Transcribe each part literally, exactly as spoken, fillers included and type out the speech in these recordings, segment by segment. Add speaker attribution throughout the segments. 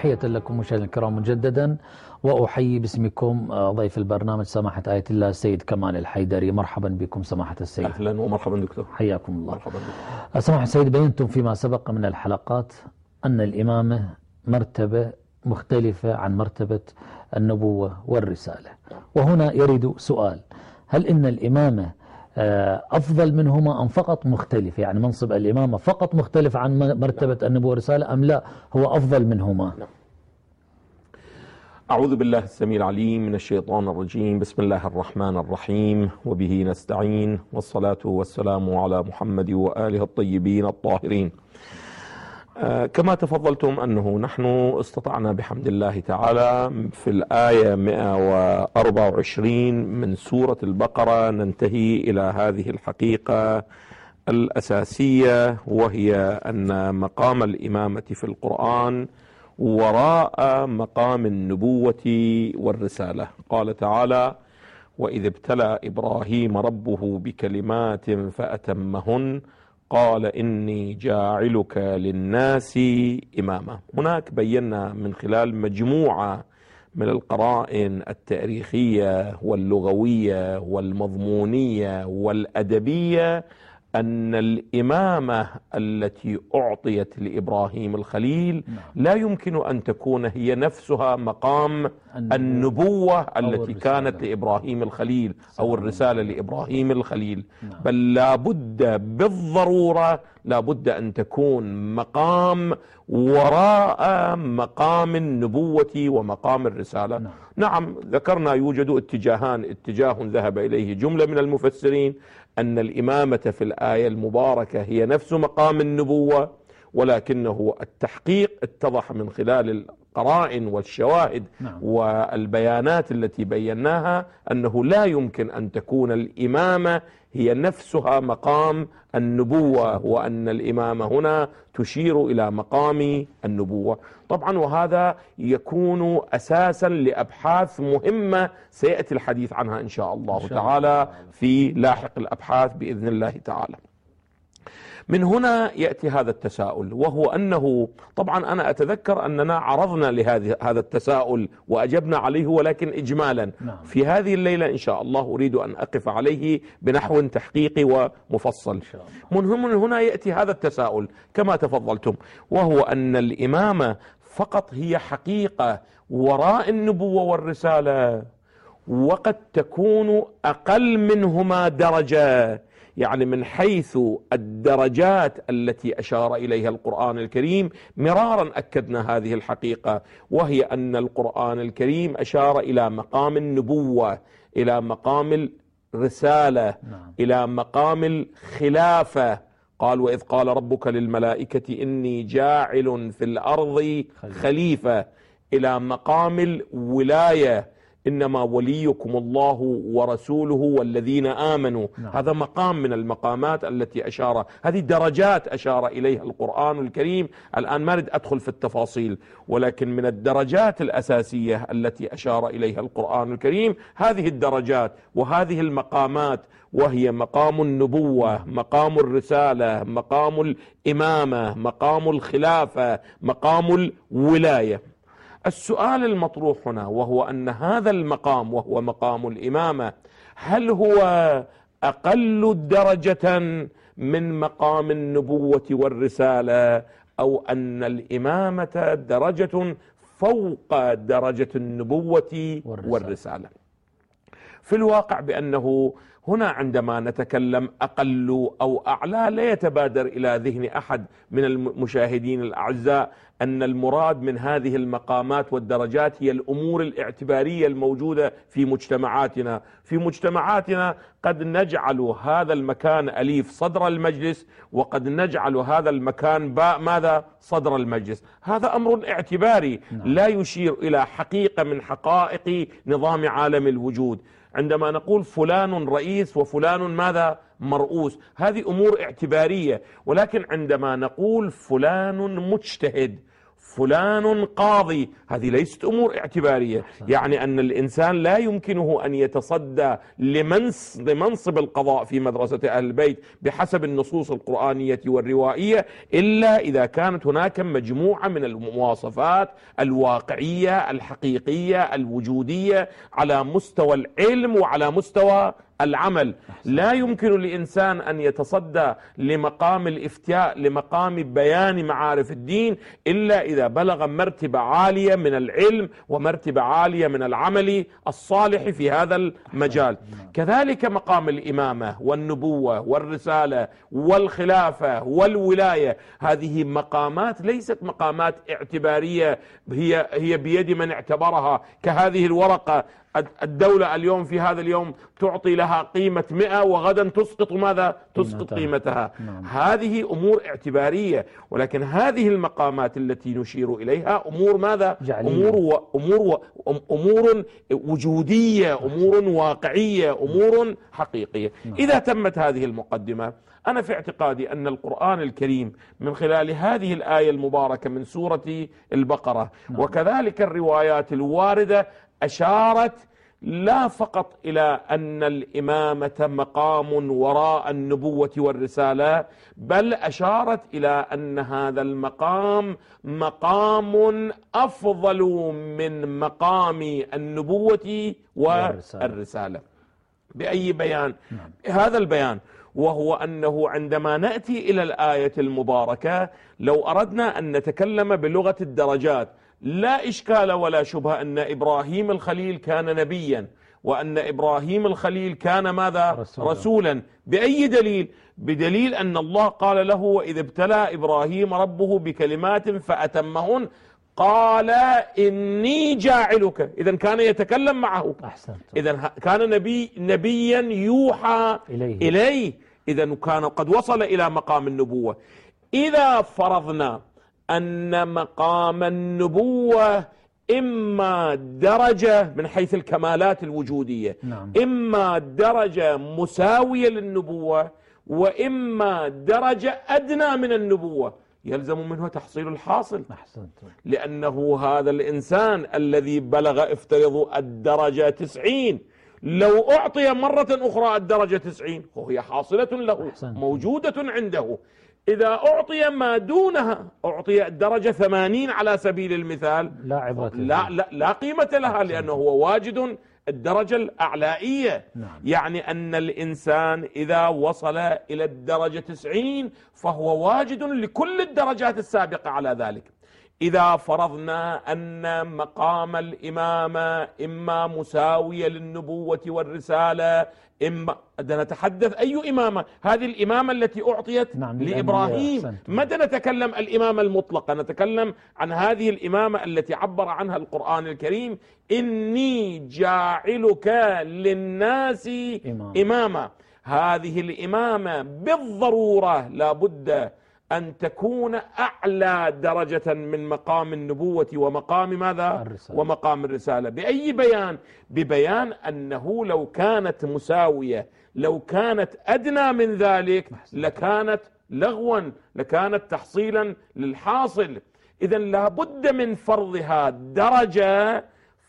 Speaker 1: تحية لكم مشاهدينا الكرام مجددا، وأحيي باسمكم ضيف البرنامج سماحة آية الله السيد كمال الحيدري. مرحبا بكم سماحة السيد.
Speaker 2: أهلا ومرحبا دكتور.
Speaker 1: حياكم الله.
Speaker 2: مرحبا دكتور.
Speaker 1: سماحة السيد، بينتم فيما سبق من الحلقات أن الإمامة مرتبة مختلفة عن مرتبة النبوة والرسالة، وهنا يرد سؤال: هل إن الإمامة أفضل منهما أم فقط مختلف؟ يعني منصب الإمامة فقط مختلف عن مرتبة النبوة والرسالة أم لا هو أفضل منهما؟
Speaker 2: أعوذ بالله السميع العليم من الشيطان الرجيم. بسم الله الرحمن الرحيم، وبه نستعين، والصلاة والسلام على محمد وآله الطيبين الطاهرين. آه كما تفضلتم أنه نحن استطعنا بحمد الله تعالى في الآية مئة وأربعة وعشرين من سورة البقرة ننتهي إلى هذه الحقيقة الأساسية، وهي أن مقام الإمامة في القرآن وراء مقام النبوة والرسالة. قال تعالى: وإذ ابتلى إبراهيم ربه بكلمات فأتمهن قال إني جاعلك للناس إماما. هناك بينا من خلال مجموعة من القرائن التاريخية واللغوية والمضمونية والأدبية أن الإمامة التي أعطيت لإبراهيم الخليل لا يمكن أن تكون هي نفسها مقام النبوة التي كانت لإبراهيم الخليل أو الرسالة لإبراهيم الخليل، بل لا بد بالضرورة لا بد أن تكون مقام وراء مقام النبوة ومقام الرسالة. نعم, نعم ذكرنا يوجد اتجاهان: اتجاه ذهب إليه جملة من المفسرين أن الإمامة في الآية المباركة هي نفس مقام النبوة، ولكنه التحقيق اتضح من خلال القرائن والشواهد نعم. والبيانات التي بيناها أنه لا يمكن أن تكون الإمامة هي نفسها مقام النبوة، وأن الإمامة هنا تشير إلى مقام النبوة. طبعا وهذا يكون أساسا لأبحاث مهمة سيأتي الحديث عنها إن شاء الله تعالى في لاحق الأبحاث بإذن الله تعالى. من هنا يأتي هذا التساؤل، وهو أنه طبعا أنا أتذكر أننا عرضنا لهذا هذا التساؤل وأجبنا عليه، ولكن إجمالا نعم. في هذه الليلة إن شاء الله أريد أن أقف عليه بنحو تحقيقي ومفصل. من هنا يأتي هذا التساؤل كما تفضلتم، وهو أن الإمامة فقط هي حقيقة وراء النبوة والرسالة، وقد تكون أقل منهما درجة، يعني من حيث الدرجات التي أشار إليها القرآن الكريم. مرارا أكدنا هذه الحقيقة، وهي أن القرآن الكريم أشار إلى مقام النبوة، إلى مقام الرسالة، نعم. إلى مقام الخلافة. قال: وإذ قال ربك للملائكة إني جاعل في الأرض خليفة، إلى مقام الولاية: إنما وليكم الله ورسوله والذين آمنوا. نعم. هذا مقام من المقامات التي أشار، هذه درجات أشار إليها القرآن الكريم. الآن ما أريد أدخل في التفاصيل، ولكن من الدرجات الأساسية التي أشار إليها القرآن الكريم هذه الدرجات وهذه المقامات، وهي مقام النبوة، مقام الرسالة، مقام الإمامة، مقام الخلافة، مقام الولاية. السؤال المطروح هنا وهو أن هذا المقام وهو مقام الإمامة هل هو أقل درجة من مقام النبوة والرسالة، أو أن الإمامة درجة فوق درجة النبوة والرسالة؟ في الواقع بأنه هنا عندما نتكلم أقل أو أعلى لا يتبادر إلى ذهن أحد من المشاهدين الأعزاء أن المراد من هذه المقامات والدرجات هي الأمور الاعتبارية الموجودة في مجتمعاتنا. في مجتمعاتنا قد نجعل هذا المكان أليف صدر المجلس، وقد نجعل هذا المكان باء ماذا صدر المجلس. هذا أمر اعتباري لا يشير إلى حقيقة من حقائق نظام عالم الوجود. عندما نقول فلان رئيس وفلان ماذا مرؤوس، هذه أمور اعتبارية. ولكن عندما نقول فلان مجتهد، فلان قاضي، هذه ليست أمور اعتبارية. يعني أن الإنسان لا يمكنه أن يتصدى لمنصب القضاء في مدرسة أهل البيت بحسب النصوص القرآنية والروائية إلا إذا كانت هناك مجموعة من المواصفات الواقعية الحقيقية الوجودية على مستوى العلم وعلى مستوى العمل. لا يمكن لإنسان أن يتصدى لمقام الإفتاء لمقام بيان معارف الدين إلا إذا بلغ مرتبة عالية من العلم ومرتبة عالية من العمل الصالح في هذا المجال. كذلك مقام الإمامة والنبوة والرسالة والخلافة والولاية، هذه مقامات ليست مقامات اعتبارية هي هي بيد من اعتبرها، كهذه الورقة الدولة اليوم في هذا اليوم تعطي لها قيمة مئة وغدا تسقط ماذا؟ تسقط قيمتها. نعم. هذه أمور اعتبارية، ولكن هذه المقامات التي نشير إليها أمور ماذا؟ أمور, و... أمور, و... أمور وجودية، أمور واقعية، أمور حقيقية. نعم. إذا تمت هذه المقدمة، أنا في اعتقادي أن القرآن الكريم من خلال هذه الآية المباركة من سورة البقرة نعم. وكذلك الروايات الواردة أشارت لا فقط إلى أن الإمامة مقام وراء النبوة والرسالة، بل أشارت إلى أن هذا المقام مقام أفضل من مقام النبوة والرسالة. بأي بيان؟ نعم. هذا البيان وهو أنه عندما نأتي إلى الآية المباركة لو أردنا أن نتكلم بلغة الدرجات لا إشكال ولا شبهة أن إبراهيم الخليل كان نبيا وأن إبراهيم الخليل كان ماذا؟ رسولا. رسولا. بأي دليل؟ بدليل أن الله قال له وإذ ابتلى إبراهيم ربه بكلمات فأتمهن قال إني جاعلك. إذن كان يتكلم معه. إذن كان نبي نبيا يوحى إليه, إليه. إذن كان قد وصل إلى مقام النبوة. إذا فرضنا أن مقام النبوة إما درجة من حيث الكمالات الوجودية نعم. إما درجة مساوية للنبوة وإما درجة أدنى من النبوة، يلزم منه تحصيل الحاصل. أحسنت. لأنه هذا الإنسان الذي بلغ افترضوا الدرجة تسعين لو أعطي مرة أخرى الدرجة تسعين وهي حاصلة له أحسنت. موجودة عنده. إذا أعطي ما دونها أعطي الدرجة ثمانين على سبيل المثال لا عبرة لا, لا, لا قيمة لها لأنه هو واجد الدرجة الأعلائية. نعم. يعني أن الإنسان إذا وصل إلى الدرجة تسعين فهو واجد لكل الدرجات السابقة على ذلك. إذا فرضنا أن مقام الإمامة إما مساوية للنبوة والرسالة إما نتحدث أي إمامة؟ هذه الإمامة التي أعطيت نعم لإبراهيم. متى نتكلم الإمامة المطلقة؟ نتكلم عن هذه الإمامة التي عبر عنها القرآن الكريم إني جاعلك للناس إمام. إمامة. هذه الإمامة بالضرورة لا بد أن تكون أعلى درجة من مقام النبوة ومقام ماذا؟ الرسالة. ومقام الرسالة. بأي بيان؟ ببيان أنه لو كانت مساوية لو كانت أدنى من ذلك لكانت لغوا لكانت تحصيلا للحاصل. إذن لا بد من فرضها درجة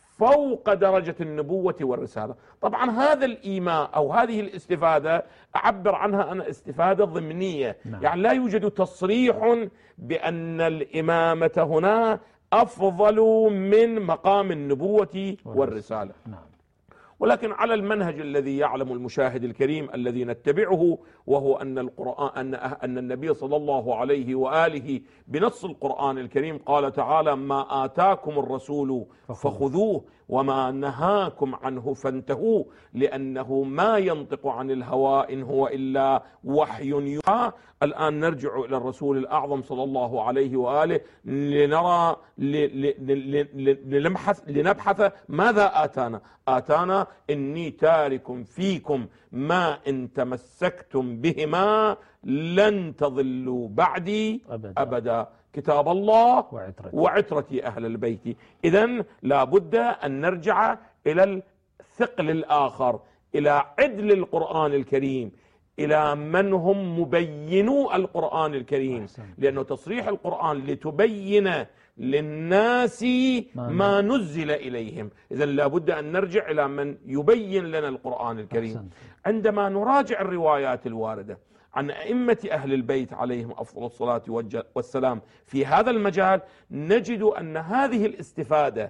Speaker 2: فوق درجة النبوة والرسالة. طبعا هذا الإيماء أو هذه الاستفادة أعبر عنها أنا استفادة ضمنية. نعم. يعني لا يوجد تصريح بأن الإمامة هنا أفضل من مقام النبوة والرسالة. نعم. ولكن على المنهج الذي يعلم المشاهد الكريم الذي نتبعه وهو أن القرآن أن أن النبي صلى الله عليه وآله بنص القرآن الكريم قال تعالى ما آتاكم الرسول فخذوه وما نهاكم عنه فانتهوا لأنه ما ينطق عن الهوى إن هو إلا وحي يوحى. الآن نرجع إلى الرسول الأعظم صلى الله عليه وآله لنرى لنبحث, لنبحث ماذا آتانا. آتانا إني تارك فيكم ما إن تمسكتم بهما لن تضلوا بعدي أبدا, أبدا. كتاب الله وعترتي, وعترتي أهل البيت. إذن لا بد أن نرجع إلى الثقل الآخر إلى عدل القرآن الكريم إلى من هم مبينو القرآن الكريم. لأنه تصريح القرآن لتبين للناس ما نزل إليهم. إذن لابد أن نرجع إلى من يبين لنا القرآن الكريم. عندما نراجع الروايات الواردة عن أئمة أهل البيت عليهم أفضل الصلاة والسلام في هذا المجال، نجد أن هذه الاستفادة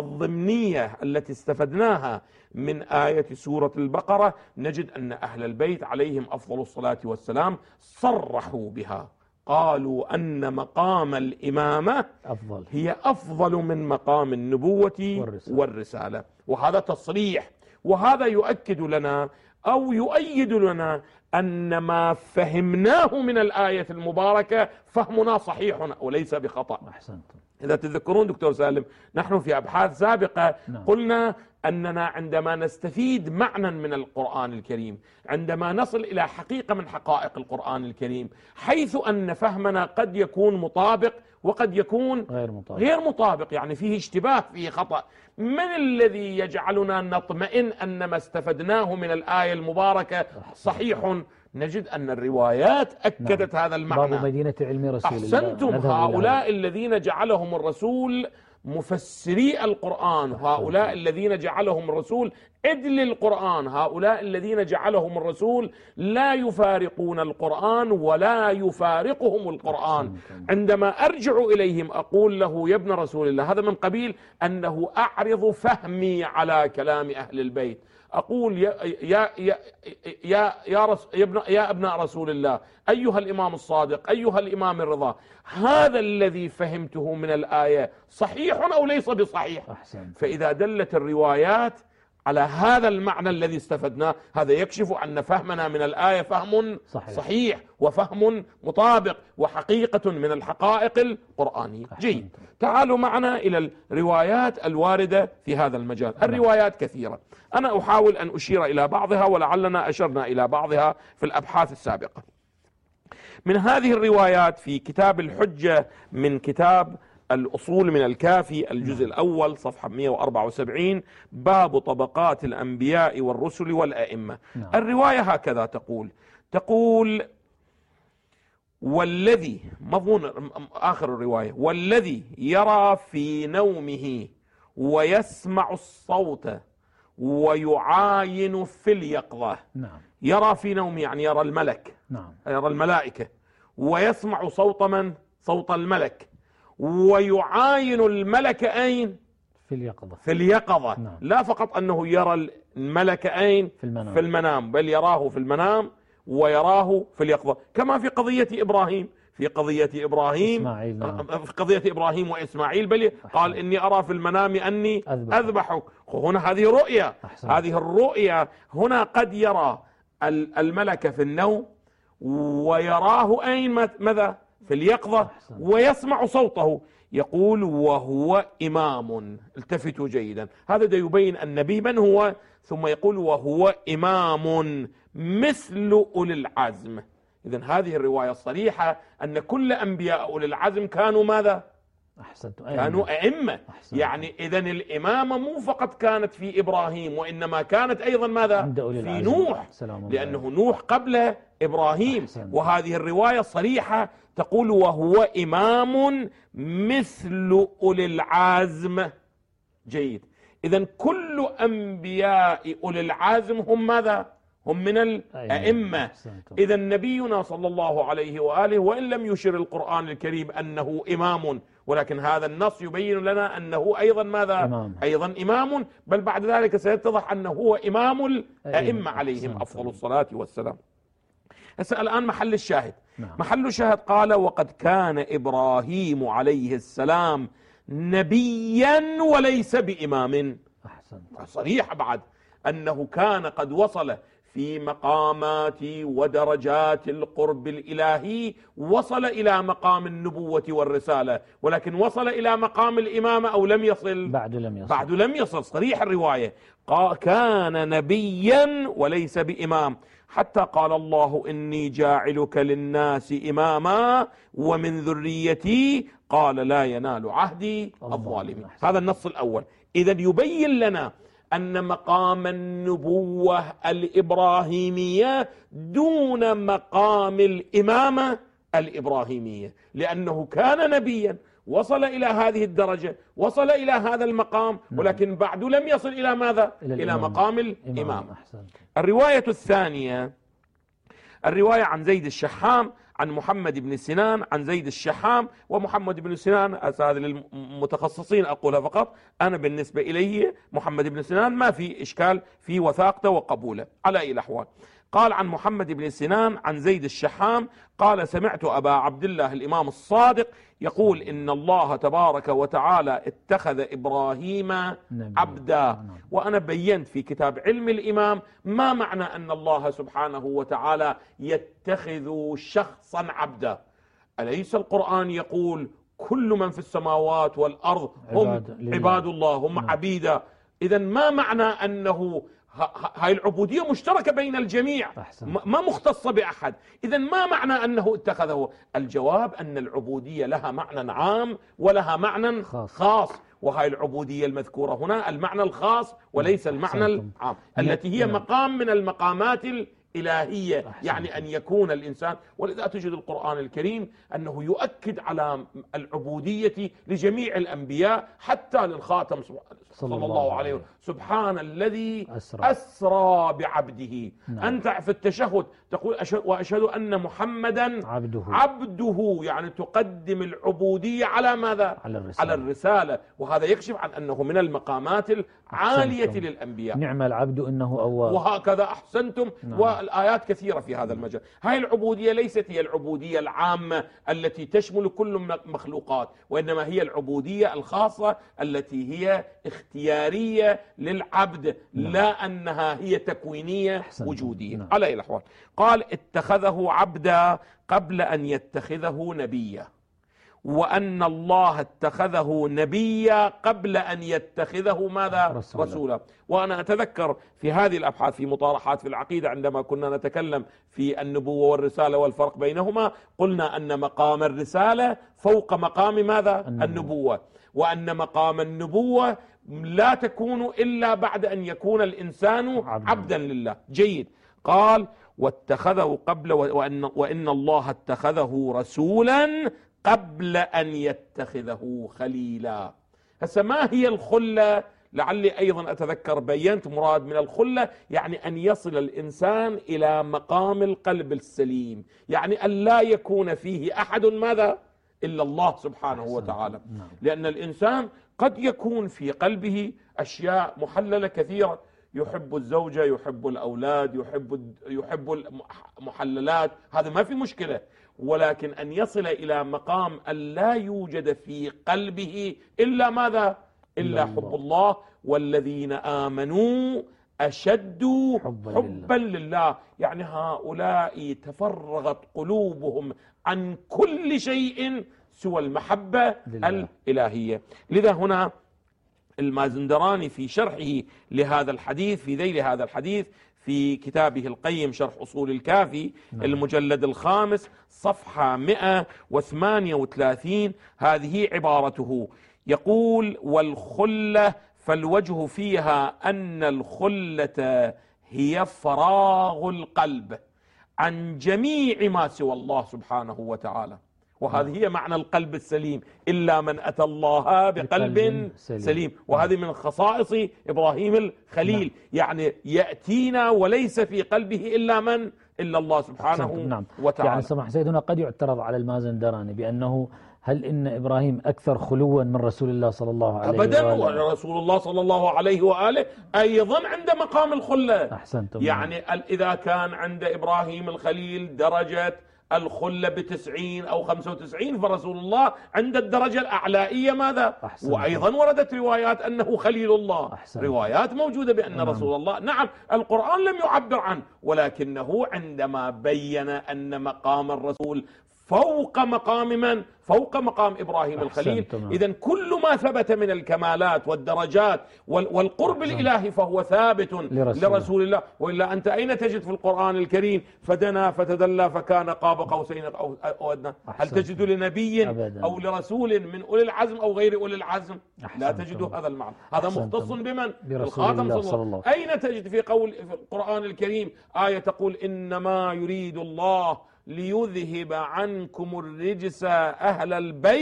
Speaker 2: الضمنية التي استفدناها من آية سورة البقرة، نجد أن أهل البيت عليهم أفضل الصلاة والسلام صرحوا بها، قالوا أن مقام الإمامة
Speaker 1: أفضل
Speaker 2: هي أفضل من مقام النبوة والرسالة, والرسالة. وهذا تصريح، وهذا يؤكد لنا أو يؤيد لنا أن ما فهمناه من الآية المباركة فهمنا صحيح وليس بخطأ.
Speaker 1: أحسنتم.
Speaker 2: إذا تذكرون دكتور سالم، نحن في أبحاث سابقة
Speaker 1: نعم.
Speaker 2: قلنا أننا عندما نستفيد معنى من القرآن الكريم، عندما نصل إلى حقيقة من حقائق القرآن الكريم، حيث أن فهمنا قد يكون مطابق وقد يكون
Speaker 1: غير مطابق,
Speaker 2: غير مطابق يعني فيه اشتباه، فيه خطأ، من الذي يجعلنا نطمئن أن ما استفدناه من الآية المباركة صحيح؟ نجد أن الروايات أكدت
Speaker 1: نعم.
Speaker 2: هذا المعنى.
Speaker 1: باب مدينة علم رسول الله.
Speaker 2: أحسنتم. هؤلاء الذين جعلهم الرسول مفسري القرآن، هؤلاء الذين جعلهم الرسول عدل القرآن، هؤلاء الذين جعلهم الرسول لا يفارقون القرآن ولا يفارقهم القرآن. عندما أرجع إليهم أقول له يا ابن رسول الله، هذا من قبيل أنه أعرض فهمي على كلام أهل البيت، أقول يا يا يا يا يا, رس يا, ابن يا ابناء رسول الله، أيها الإمام الصادق، أيها الإمام الرضا، هذا الذي فهمته من الآية صحيح أو ليس بصحيح؟
Speaker 1: أحسن.
Speaker 2: فإذا دلت الروايات على هذا المعنى الذي استفدناه، هذا يكشف أن فهمنا من الآية فهم صحيح, صحيح وفهم مطابق وحقيقة من الحقائق القرآنية. جيد، تعالوا معنا إلى الروايات الواردة في هذا المجال. الروايات كثيرة، أنا أحاول أن أشير إلى بعضها ولعلنا أشرنا إلى بعضها في الأبحاث السابقة. من هذه الروايات في كتاب الحجة من كتاب الأصول من الكافي الجزء الأول صفحة مئة وأربعة وسبعين، باب طبقات الأنبياء والرسل والأئمة. نعم. الرواية هكذا تقول تقول والذي مضمون آخر الرواية، والذي يرى في نومه ويسمع الصوت ويعاين في اليقظة.
Speaker 1: نعم.
Speaker 2: يرى في نومه يعني يرى الملك.
Speaker 1: نعم.
Speaker 2: يرى الملائكة، ويسمع صوت من؟ صوت الملك، ويعاين الملك أين؟
Speaker 1: في اليقظة.
Speaker 2: في اليقظة.
Speaker 1: نعم.
Speaker 2: لا فقط أنه يرى الملك أين؟ في المنام. في المنام، بل يراه في المنام ويراه في اليقظة، كما في قضية إبراهيم. في قضية إبراهيم إسماعيل. نعم. في قضية إبراهيم وإسماعيل، بل قال إني أرى في المنام أني أذبحك, أذبحك. هنا هذه رؤية. أحسن. هذه الرؤية هنا قد يرى الملك في النوم ويراه أين؟ ماذا؟ في اليقظة. أحسن. ويسمع صوته. يقول وهو إمام. التفتوا جيدا، هذا دا يبين النبي من هو، ثم يقول وهو إمام مثل أولي العزم. إذن هذه الرواية الصريحة أن كل أنبياء أولي العزم كانوا ماذا؟ أحسنت. كانوا أئمة. أحسنت. يعني إذن الإمامة مو فقط كانت في إبراهيم، وإنما كانت أيضا ماذا؟ في نوح، لأنه نوح قبل إبراهيم. أحسنت. وهذه الرواية صريحة تقول وهو إمام مثل أولي العزم. جيد، إذن كل أنبياء أولي العزم هم ماذا؟ هم من الأئمة. إذا نبينا صلى الله عليه وآله وإن لم يشر القرآن الكريم أنه إمام، ولكن هذا النص يبين لنا أنه أيضا ماذا؟ إمام. أيضا إمام، بل بعد ذلك سيتضح أنه هو إمام الأئمة عليهم أفضل الصلاة والسلام. هسه الآن محل الشاهد. نعم. محل الشاهد قال وقد كان إبراهيم عليه السلام نبيا وليس بإمام. أحسن. صريح بعد أنه كان قد وصل في مقامات ودرجات القرب الإلهي، وصل إلى مقام النبوة والرسالة، ولكن وصل إلى مقام الإمامة أو لم يصل؟ بعد لم يصل. بعد لم يصل. صريح الرواية كان نبيا وليس بإمام، حتى قال الله إني جاعلك للناس إماما ومن ذريتي قال لا ينال عهدي الظالمين. هذا النص الأول. إذا يبين لنا أن مقام النبوة الإبراهيمية دون مقام الإمامة الإبراهيمية، لأنه كان نبيا وصل إلى هذه الدرجة، وصل إلى هذا المقام، ولكن بعد لم يصل إلى ماذا؟ إلى, إلى مقام الإمام. الرواية الثانية الرواية عن زيد الشحام عن محمد بن سنان عن زيد الشحام. ومحمد بن سنان هذا للمتخصصين أقولها فقط، أنا بالنسبة إلي محمد بن سنان ما في إشكال في وثاقته وقبوله على أي الأحوال. قال عن محمد بن سنان عن زيد الشحام قال سمعت أبا عبد الله الإمام الصادق يقول إن الله تبارك وتعالى اتخذ إبراهيم عبدا. وأنا بينت في كتاب علم الإمام ما معنى أن الله سبحانه وتعالى يتخذ شخصا عبدا. أليس القرآن يقول كل من في السماوات والأرض هم عباد, عباد الله، هم نعم. عبيدا. إذن ما معنى أنه هاي العبودية مشتركة بين الجميع، أحسن. ما مختصة بأحد. إذن ما معنى أنه اتخذه؟ الجواب أن العبودية لها معنى عام ولها معنى خاص, خاص. وهاي العبودية المذكورة هنا المعنى الخاص وليس المعنى العام، التي هي مقام من المقامات الإلهية. يعني أن يكون الإنسان، ولذا تجد القرآن الكريم أنه يؤكد على العبودية لجميع الأنبياء حتى للخاتم صلى الله عليه وسلم. سبحان الذي أسرى, أسرى بعبده. نعم. أنت في التشهد تقول أشهد وأشهد أن محمدا عبده. عبده يعني تقدم العبودية على ماذا؟ على الرسالة. على الرسالة. وهذا يكشف عن أنه من المقامات العالية أحسنتم. للأنبياء.
Speaker 1: نعم العبد إنه أواب.
Speaker 2: وهكذا أحسنتم. نعم. والآيات كثيرة في هذا المجال. هاي العبودية ليست هي العبودية العامة التي تشمل كل المخلوقات، وإنما هي العبودية الخاصة التي هي اختيارية للعبد. نعم. لا أنها هي تكوينية وجودية. نعم. على أي الأحوال قال اتخذه عبدا قبل أن يتخذه نبيا، وأن الله اتخذه نبيا قبل أن يتخذه ماذا؟ رسولا. رسولا. وأنا أتذكر في هذه الأبحاث في مطارحات في العقيدة عندما كنا نتكلم في النبوة والرسالة والفرق بينهما، قلنا أن مقام الرسالة فوق مقام ماذا؟ النبوة, النبوة. وأن مقام النبوة لا تكون إلا بعد أن يكون الإنسان عبدا, عبدا لله. جيد. قال واتخذه قبل وأن, وإن الله اتخذه رسولا قبل أن يتخذه خليلا. هسه ما هي الخلة؟ لعلي أيضا أتذكر بينت مراد من الخلة يعني أن يصل الإنسان إلى مقام القلب السليم، يعني أن لا يكون فيه أحد ماذا؟ إلا الله سبحانه وتعالى. لأن الإنسان قد يكون في قلبه أشياء محللة كثيرة، يحب الزوجة، يحب الأولاد، يحب يحب المحللات، هذا ما في مشكلة. ولكن أن يصل إلى مقام أن لا يوجد في قلبه إلا ماذا؟ إلا حب الله. والذين آمنوا أشد حبا, حبا لله. لله. يعني هؤلاء تفرغت قلوبهم عن كل شيء سوى المحبة لله. الإلهية. لذا هنا المازندراني في شرحه لهذا الحديث في ذيل هذا الحديث في كتابه القيم شرح أصول الكافي المجلد الخامس صفحة مئة وثمانية وثلاثين هذه عبارته، يقول والخلة فالوجه فيها أن الخلة هي فراغ القلب عن جميع ما سوى الله سبحانه وتعالى. وهذه هي معنى القلب السليم، إلا من أتى الله بقلب سليم, سليم. وهذه من خصائص إبراهيم الخليل. نعم. يعني يأتينا وليس في قلبه إلا من إلا الله سبحانه نعم. وتعالى.
Speaker 1: يعني سمح سيدنا قد يعترض على المازندراني بأنه هل إن إبراهيم أكثر خلوا من رسول الله صلى الله عليه
Speaker 2: أبدا
Speaker 1: وآله؟
Speaker 2: ورسول الله صلى الله عليه وآله أيضا عند مقام الخلة.
Speaker 1: أحسنتم.
Speaker 2: يعني إذا كان عند إبراهيم الخليل درجة الخلة بتسعين أو خمسة وتسعين، فرسول الله عند الدرجة الأعلائية ماذا؟ أحسنتم. وأيضا وردت روايات أنه خليل الله. أحسنتم. روايات موجودة بأن نعم. رسول الله نعم القرآن لم يعبر عنه، ولكنه عندما بين أن مقام الرسول فوق مقام من؟ فوق مقام إبراهيم الخليل. إذن كل ما ثبت من الكمالات والدرجات والقرب أحسن. الإلهي فهو ثابت لرسول, لرسول الله. وإلا أنت أين تجد في القرآن الكريم فدنا فتدلى فكان قاب قوسين أو أدنى؟ هل تجد لنبي أبداً. أو لرسول من أولي العزم أو غير أولي العزم؟ لا تجد هذا المعنى. هذا مختص بمن؟ بالخاتم صلى الله. أين تجد في قول في القرآن الكريم آية تقول إنما يريد الله ليذهب عنكم الرجس أهل البيت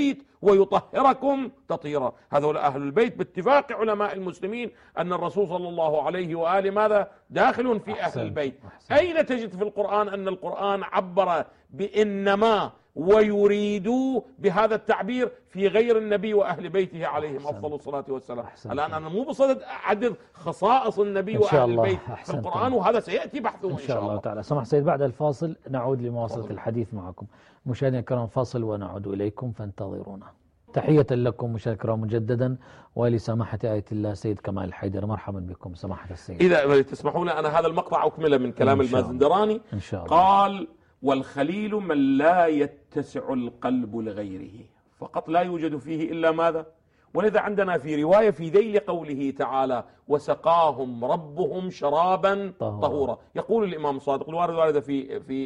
Speaker 2: ويطهركم تطهيرا. هذول أهل البيت باتفاق علماء المسلمين أن الرسول صلى الله عليه وآله ماذا داخل في أهل البيت. أين تجد في القرآن أن القرآن عبر بإنما ويريدوا بهذا التعبير في غير النبي وأهل بيته عليهم أفضل الصلاة والسلام؟ الآن أنا مو بصدد أعدد خصائص النبي وأهل البيت في القرآن، وهذا سيأتي بحثه إن شاء الله تعالى.
Speaker 1: سمح سيد، بعد الفاصل نعود لمواصلة الحديث معكم. مشاهدينا الكرام، فاصل ونعود إليكم فانتظرونا. تحية لكم مشاهدينا الكرام مجددا، ولسماحة آية الله سيد كمال الحيدر. مرحبا بكم سماحة السيد.
Speaker 2: إذا تسمحون أنا هذا المقطع أكمله من كلام المازندراني.
Speaker 1: إن شاء الله.
Speaker 2: قال: والخليل من لا يتسع القلب لغيره، فقط لا يوجد فيه إلا ماذا؟ ولذا عندنا في رواية في ذيل قوله تعالى: وسقاهم ربهم شرابا طهورا. يقول الإمام الصادق الوارد وارد في في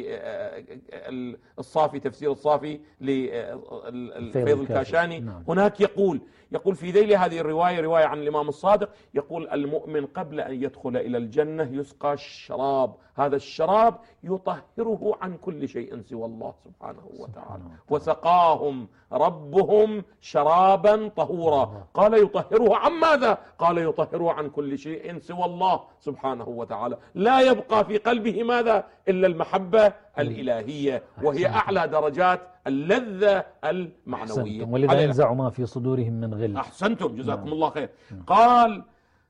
Speaker 2: الصافي، تفسير الصافي للفيض الكاشاني، هناك يقول يقول في ذيل هذه الرواية، رواية عن الإمام الصادق، يقول: المؤمن قبل أن يدخل إلى الجنة يسقى الشراب، هذا الشراب يطهره عن كل شيء سوى الله سبحانه وتعالى. وسقاهم ربهم شرابا طهورا، قال يطهره عن ماذا؟ قال يطهره عن كل شيء سوى الله سبحانه وتعالى. لا يبقى في قلبه ماذا؟ إلا المحبة الإلهية، وهي أعلى درجات اللذة المعنوية.
Speaker 1: ولذا ينزع ما في صدورهم من غل.
Speaker 2: أحسنتم، جزاكم الله خير. قال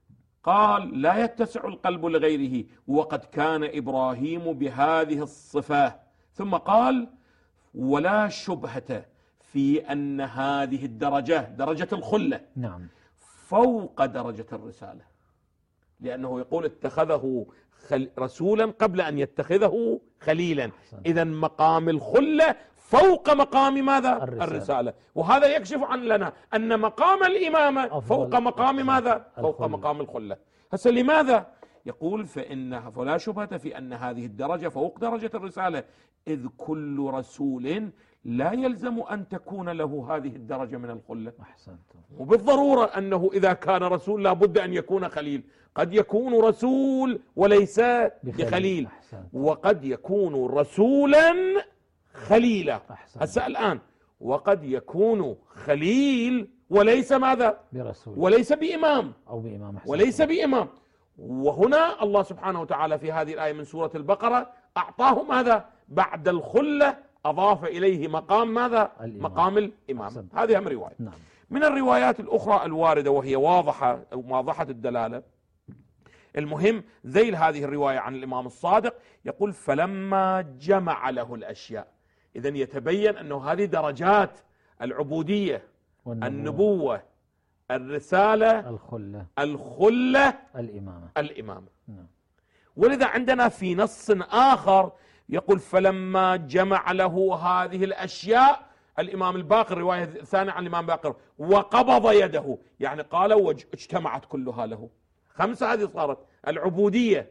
Speaker 2: قال لا يتسع القلب لغيره، وقد كان إبراهيم بهذه الصفة. ثم قال: ولا شبهة في أن هذه الدرجة، درجة الخلة،
Speaker 1: نعم،
Speaker 2: فوق درجة الرسالة، لأنه يقول اتخذه رسولا قبل أن يتخذه خليلا. إذا مقام الخلة فوق مقام ماذا؟ الرسالة. الرسالة. وهذا يكشف عن لنا أن مقام الإمامة فوق مقام ماذا؟ فوق مقام الخلة. هسه لماذا؟ يقول: فإنها فلا شبهة في أن هذه الدرجة فوق درجة الرسالة، إذ كل رسول لا يلزم أن تكون له هذه الدرجة من الخلة.
Speaker 1: أحسنتم.
Speaker 2: وبالضرورة أنه إذا كان رسول لا بد أن يكون خليل. قد يكون رسول وليس بخليل، أحسنت. وقد يكون رسولا خليلا. هسه الآن وقد يكون خليل وليس ماذا؟
Speaker 1: برسول،
Speaker 2: وليس بإمام
Speaker 1: أو بإمام، أحسنت.
Speaker 2: وليس بإمام. وهنا الله سبحانه وتعالى في هذه الآية من سورة البقرة أعطاه ماذا؟ بعد الخلة أضاف إليه مقام ماذا؟ الإمام. مقام الإمام. هذه هم رواية.
Speaker 1: نعم.
Speaker 2: من الروايات الأخرى الواردة وهي واضحة أو واضحة الدلالة، المهم ذيل هذه الرواية عن الإمام الصادق، يقول: فلما جمع له الأشياء. إذن يتبين أنه هذه درجات العبودية، والنبوة، النبوة، الرسالة،
Speaker 1: الخلة،
Speaker 2: الخلة،
Speaker 1: الإمامة
Speaker 2: الإمامة.
Speaker 1: نعم.
Speaker 2: ولذا عندنا في نص آخر يقول: فلما جمع له هذه الأشياء، الإمام الباقر رواية ثانية عن الإمام الباقر، وقبض يده، يعني قال واجتمعت كلها له. خمسة هذه صارت: العبودية،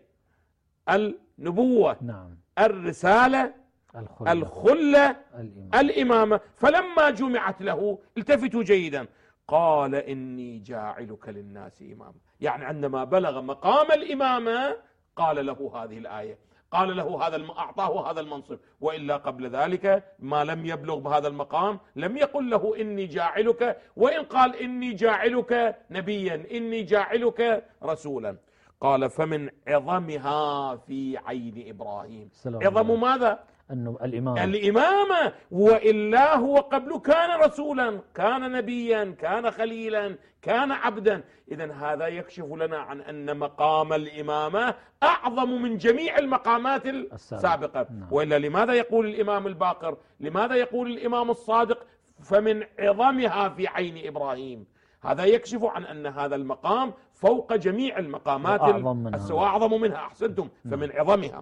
Speaker 2: النبوة،
Speaker 1: نعم،
Speaker 2: الرسالة،
Speaker 1: الخلة,
Speaker 2: الخلة،
Speaker 1: الإمامة.
Speaker 2: الإمامة. فلما جمعت له، التفتوا جيدا، قال: إني جاعلك للناس إماما. يعني عندما بلغ مقام الإمامة قال له هذه الآية، قال له هذا الم... أعطاه هذا المنصب. وإلا قبل ذلك ما لم يبلغ بهذا المقام لم يقل له إني جاعلك، وإن قال إني جاعلك نبيا، إني جاعلك رسولا. قال: فمن عظمها في عين إبراهيم. عظم ماذا؟
Speaker 1: أنه الإمامة.
Speaker 2: الإمامة. وإلا هو قبل كان رسولا، كان نبيا، كان خليلا، كان عبدا. إذن هذا يكشف لنا عن أن مقام الإمامة أعظم من جميع المقامات السابقة. نعم. وإلا لماذا يقول الإمام الباقر، لماذا يقول الإمام الصادق فمن عظمها في عين إبراهيم؟ هذا يكشف عن أن هذا المقام فوق جميع المقامات السواء، أعظم منها. أحسنتم. فمن عظمها.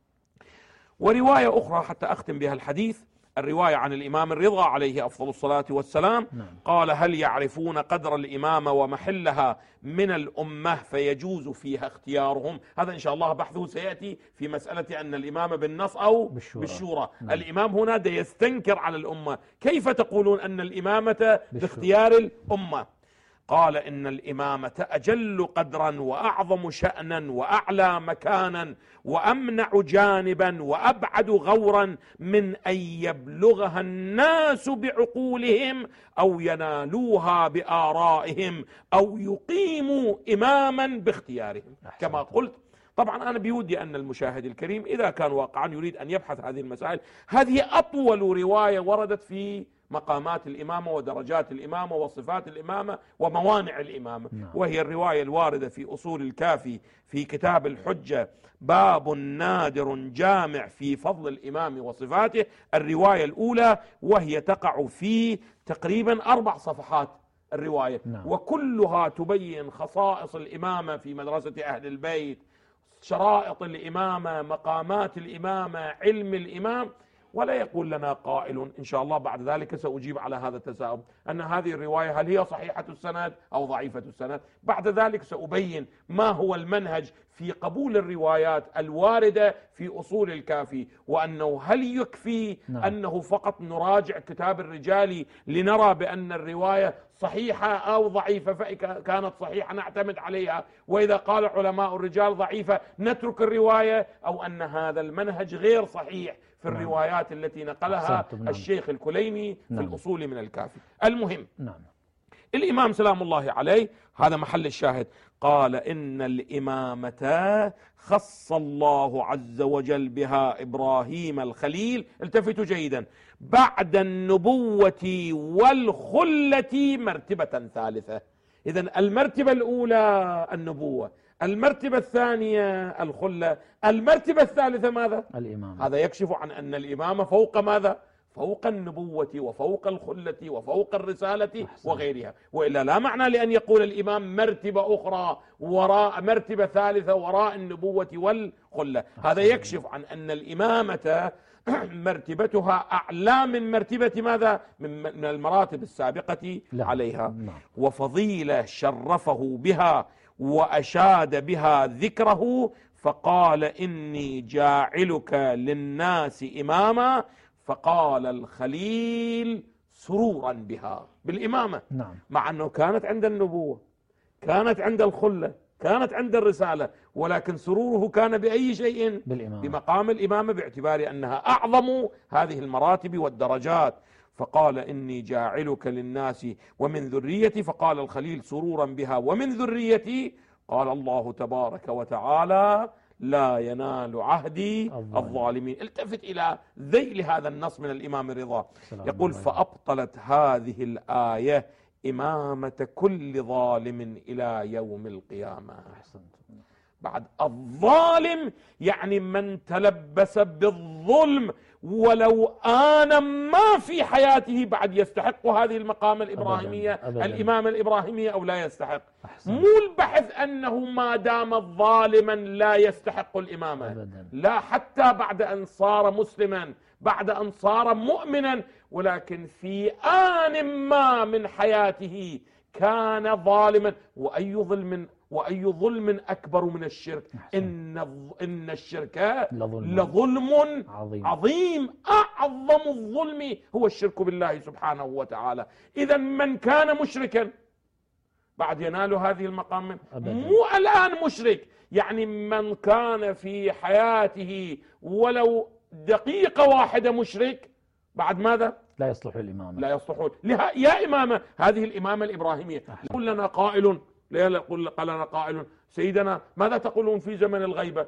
Speaker 2: ورواية أخرى حتى أختم بها الحديث، الرواية عن الإمام الرضا عليه أفضل الصلاة والسلام.
Speaker 1: نعم.
Speaker 2: قال: هل يعرفون قدر الإمامة ومحلها من الأمة فيجوز فيها اختيارهم؟ هذا إن شاء الله بحثه سيأتي في مسألة أن الإمامة بالنص أو بالشورى, بالشورى. نعم. الإمام هنا دا يستنكر على الأمة، كيف تقولون أن الإمامة باختيار الأمة؟ قال إن الإمامة أجل قدرا وأعظم شأنا وأعلى مكانا وأمنع جانبا وأبعد غورا من أن يبلغها الناس بعقولهم أو ينالوها بآرائهم أو يقيموا إماما باختيارهم. كما قلت، طبعا أنا بودي أن المشاهد الكريم إذا كان واقعا يريد أن يبحث هذه المسائل، هذه أطول رواية وردت في مقامات الإمامة ودرجات الإمامة وصفات الإمامة وموانع الإمامة، وهي الرواية الواردة في أصول الكافي في كتاب الحجة، باب نادر جامع في فضل الإمام وصفاته، الرواية الأولى، وهي تقع في تقريبا أربع صفحات الرواية، وكلها تبين خصائص الإمامة في مدرسة أهل البيت، شرائط الإمامة، مقامات الإمامة، علم الإمام. ولا يقول لنا قائل إن شاء الله بعد ذلك سأجيب على هذا التساؤل أن هذه الرواية هل هي صحيحة السند أو ضعيفة السند. بعد ذلك سأبين ما هو المنهج في قبول الروايات الواردة في أصول الكافي، وأنه هل يكفي نعم. أنه فقط نراجع كتاب الرجال لنرى بأن الرواية صحيحة أو ضعيفة، فإذا كانت صحيحة نعتمد عليها، وإذا قال علماء الرجال ضعيفة نترك الرواية، أو أن هذا المنهج غير صحيح في الروايات نعم. التي نقلها نعم. الشيخ الكليني
Speaker 1: نعم.
Speaker 2: في الأصول من الكافي. المهم
Speaker 1: نعم.
Speaker 2: الإمام سلام الله عليه، هذا محل الشاهد، قال إن الإمامة خص الله عز وجل بها إبراهيم الخليل، التفتوا جيدا، بعد النبوة والخلة مرتبة ثالثة. إذن المرتبة الأولى النبوة، المرتبة الثانية الخلة، المرتبة الثالثة ماذا؟
Speaker 1: الإمام.
Speaker 2: هذا يكشف عن أن الإمامة فوق ماذا؟ فوق النبوة وفوق الخلة وفوق الرسالة أحسن. وغيرها. وإلا لا معنى لأن يقول الإمام مرتبة أخرى وراء مرتبة ثالثة وراء النبوة والخلة. أحسن. هذا يكشف عن أن الإمامة مرتبتها أعلى من مرتبة ماذا؟ من المراتب السابقة لا. عليها. لا. وفضيلة شرفه بها وأشاد بها ذكره، فقال إني جاعلك للناس إماما، فقال الخليل سرورا بها، بالإمامة
Speaker 1: نعم.
Speaker 2: مع أنه كانت عند النبوة، كانت عند الخلة، كانت عند الرسالة، ولكن سروره كان بأي شيء؟
Speaker 1: بالإمامة.
Speaker 2: بمقام الإمامة، باعتبار أنها أعظم هذه المراتب والدرجات. فقال إني جاعلك للناس ومن ذريتي، فقال الخليل سرورا بها ومن ذريتي، قال الله تبارك وتعالى لا ينال عهدي الظالمين. التفت إلى ذيل هذا النص من الإمام الرضا، يقول فأبطلت هذه الآية إمامة كل ظالم إلى يوم القيامة. بعد الظالم يعني من تلبس بالظلم ولو آن ما في حياته بعد يستحق هذه المقام الإبراهيمية أبداً. أبداً. الإمامة الإبراهيمية أو لا يستحق. أحسن. مو البحث أنه ما دام ظالما لا يستحق الإمامة أبداً. لا، حتى بعد أن صار مسلما، بعد أن صار مؤمنا، ولكن في آن ما من حياته كان ظالما. وأي ظلم وأي ظلم أكبر من الشرك؟ إن إن الشرك لظلم, لظلم عظيم. عظيم. أعظم الظلم هو الشرك بالله سبحانه وتعالى. إذا من كان مشركا بعد ينال هذه المقام، مو الآن مشرك، يعني من كان في حياته ولو دقيقة واحدة مشرك، بعد ماذا؟
Speaker 1: لا يصلح الإمامة،
Speaker 2: لا يصلحون. يا إمامة هذه الإمامة الإبراهيمية. يقول لنا قائل قال لنا قائل سيدنا ماذا تقولون في زمن الغيبة؟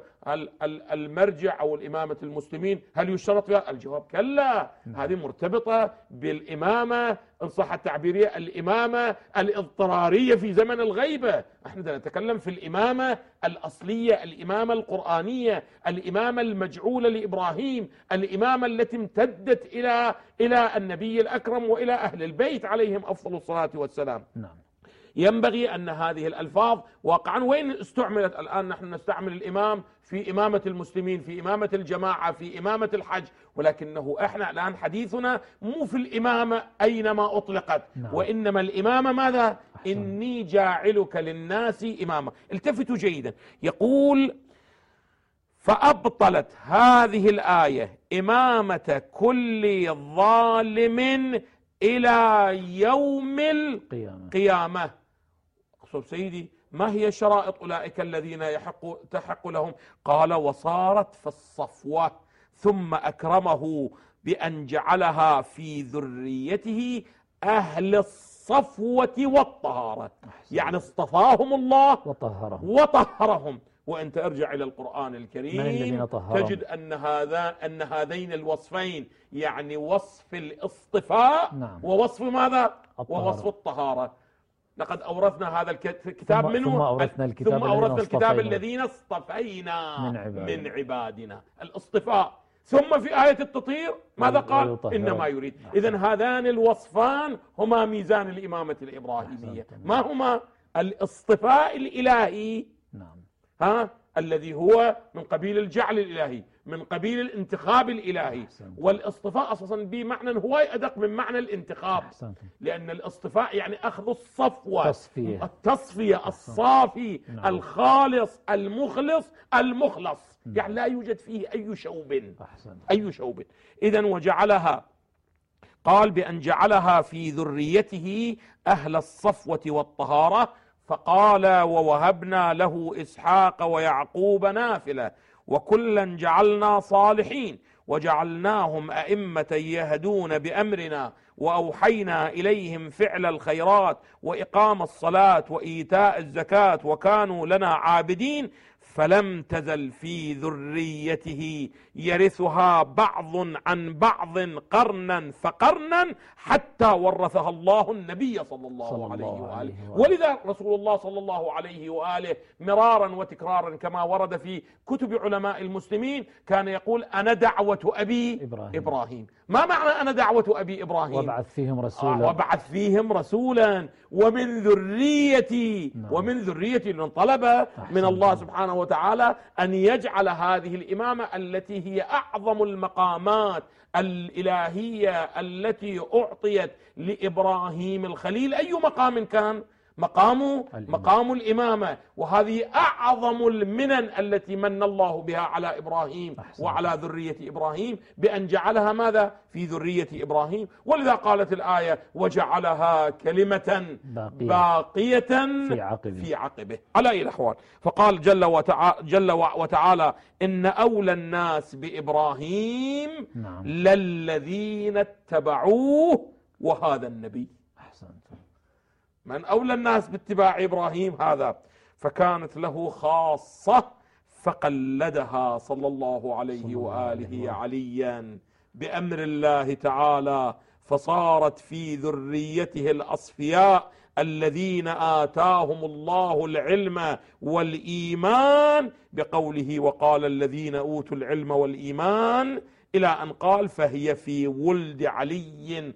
Speaker 2: المرجع أو الإمامة المسلمين هل يشترط فيها؟ الجواب كلا، هذه مرتبطة بالإمامة إن صح التعبيرية، الإمامة الاضطرارية في زمن الغيبة. احنا نتكلم في الإمامة الأصلية، الإمامة القرآنية، الإمامة المجعولة لإبراهيم، الإمامة التي امتدت إلى إلى النبي الأكرم وإلى أهل البيت عليهم أفضل الصلاة والسلام.
Speaker 1: نعم.
Speaker 2: ينبغي أن هذه الألفاظ واقعا وين استعملت الآن؟ نحن نستعمل الإمام في إمامة المسلمين، في إمامة الجماعة، في إمامة الحج، ولكنه احنا الآن حديثنا مو في الإمامة أينما أطلقت. نعم. وإنما الإمامة ماذا؟ أحسن. إني جاعلك للناس إماما. التفتوا جيدا، يقول فأبطلت هذه الآية إمامة كل ظالم إلى يوم القيامة. صوب سيدي ما هي شرائط أولئك الذين يحق تحق لهم؟ قال وصارت في الصفوة ثم أكرمه بأن جعلها في ذريته أهل الصفوة والطهارة. يعني اصطفاهم الله
Speaker 1: وطهرهم
Speaker 2: وطهرهم. وأنت ارجع إلى القرآن الكريم
Speaker 1: طهرهم.
Speaker 2: تجد أن هذا أن هذين الوصفين يعني وصف الاصطفاء
Speaker 1: نعم.
Speaker 2: ووصف ماذا؟
Speaker 1: الطهارة.
Speaker 2: ووصف الطهارة. لقد أورثنا هذا الكتاب
Speaker 1: ثم
Speaker 2: منه
Speaker 1: ثم أورثنا الكتاب,
Speaker 2: ثم أورثنا الكتاب
Speaker 1: الذين
Speaker 2: الذين اصطفينا
Speaker 1: من عبادنا.
Speaker 2: من عبادنا الاصطفاء. ثم في آية التطهير ماذا قال؟
Speaker 1: ويطهر.
Speaker 2: إنما يريد. إذن هذان الوصفان هما ميزان الإمامة الإبراهيمية. ما هما؟ الاصطفاء الإلهي،
Speaker 1: نعم،
Speaker 2: ها الذي هو من قبيل الجعل الإلهي، من قبيل الانتخاب الإلهي.
Speaker 1: أحسنت.
Speaker 2: والاصطفاء أصلا بمعنى هو أدق من معنى الانتخاب.
Speaker 1: أحسنت.
Speaker 2: لأن الاصطفاء يعني أخذ الصفوة،
Speaker 1: تصفية.
Speaker 2: التصفية، الصافي،
Speaker 1: نعم.
Speaker 2: الخالص، المخلص، المخلص،
Speaker 1: نعم.
Speaker 2: يعني لا يوجد فيه أي شوب.
Speaker 1: أحسنت.
Speaker 2: أي شوب. إذن وجعلها، قال بأن جعلها في ذريته أهل الصفوة والطهارة. فقال ووهبنا له إسحاق ويعقوب نافلة وكلا جعلنا صالحين وجعلناهم أئمة يهدون بأمرنا وأوحينا إليهم فعل الخيرات وإقام الصلاة وإيتاء الزكاة وكانوا لنا عابدين فلم تزل في ذريته يرثها بعض عن بعض قرنا فقرنا حتى ورثها الله النبي صلى الله, صلى الله عليه وآله, وآله. ولذا رسول الله صلى الله عليه وآله مرارا وتكرارا كما ورد في كتب علماء المسلمين كان يقول أنا دعوة أبي إبراهيم, إبراهيم. ما معنى أنا دعوة أبي إبراهيم؟
Speaker 1: وبعث فيهم رسولا.
Speaker 2: آه وبعث فيهم رسولا ومن ذريتي. نعم. ومن ذريتي من طلب من الله سبحانه وتعالى أن يجعل هذه الإمامة التي هي أعظم المقامات الإلهية التي أعطيت لإبراهيم الخليل. أي مقام كان؟ مقام مقام الإمامة. وهذه أعظم المنن التي من الله بها على إبراهيم أحسن. وعلى ذرية إبراهيم بأن جعلها ماذا؟ في ذرية إبراهيم. ولذا قالت الآية وجعلها كلمة باقية, باقية في, عقبه. في عقبه على أي الأحوال. فقال جل وتعالى, جل وتعالى إن أولى الناس بإبراهيم نعم. للذين اتبعوه وهذا النبي. أحسنت. من أولى الناس باتباع إبراهيم هذا. فكانت له خاصة فقلدها صلى الله عليه وآله عليا بأمر الله تعالى فصارت في ذريته الأصفياء الذين آتاهم الله العلم والإيمان بقوله وقال الذين أوتوا العلم والإيمان إلى أن قال فهي في ولد علي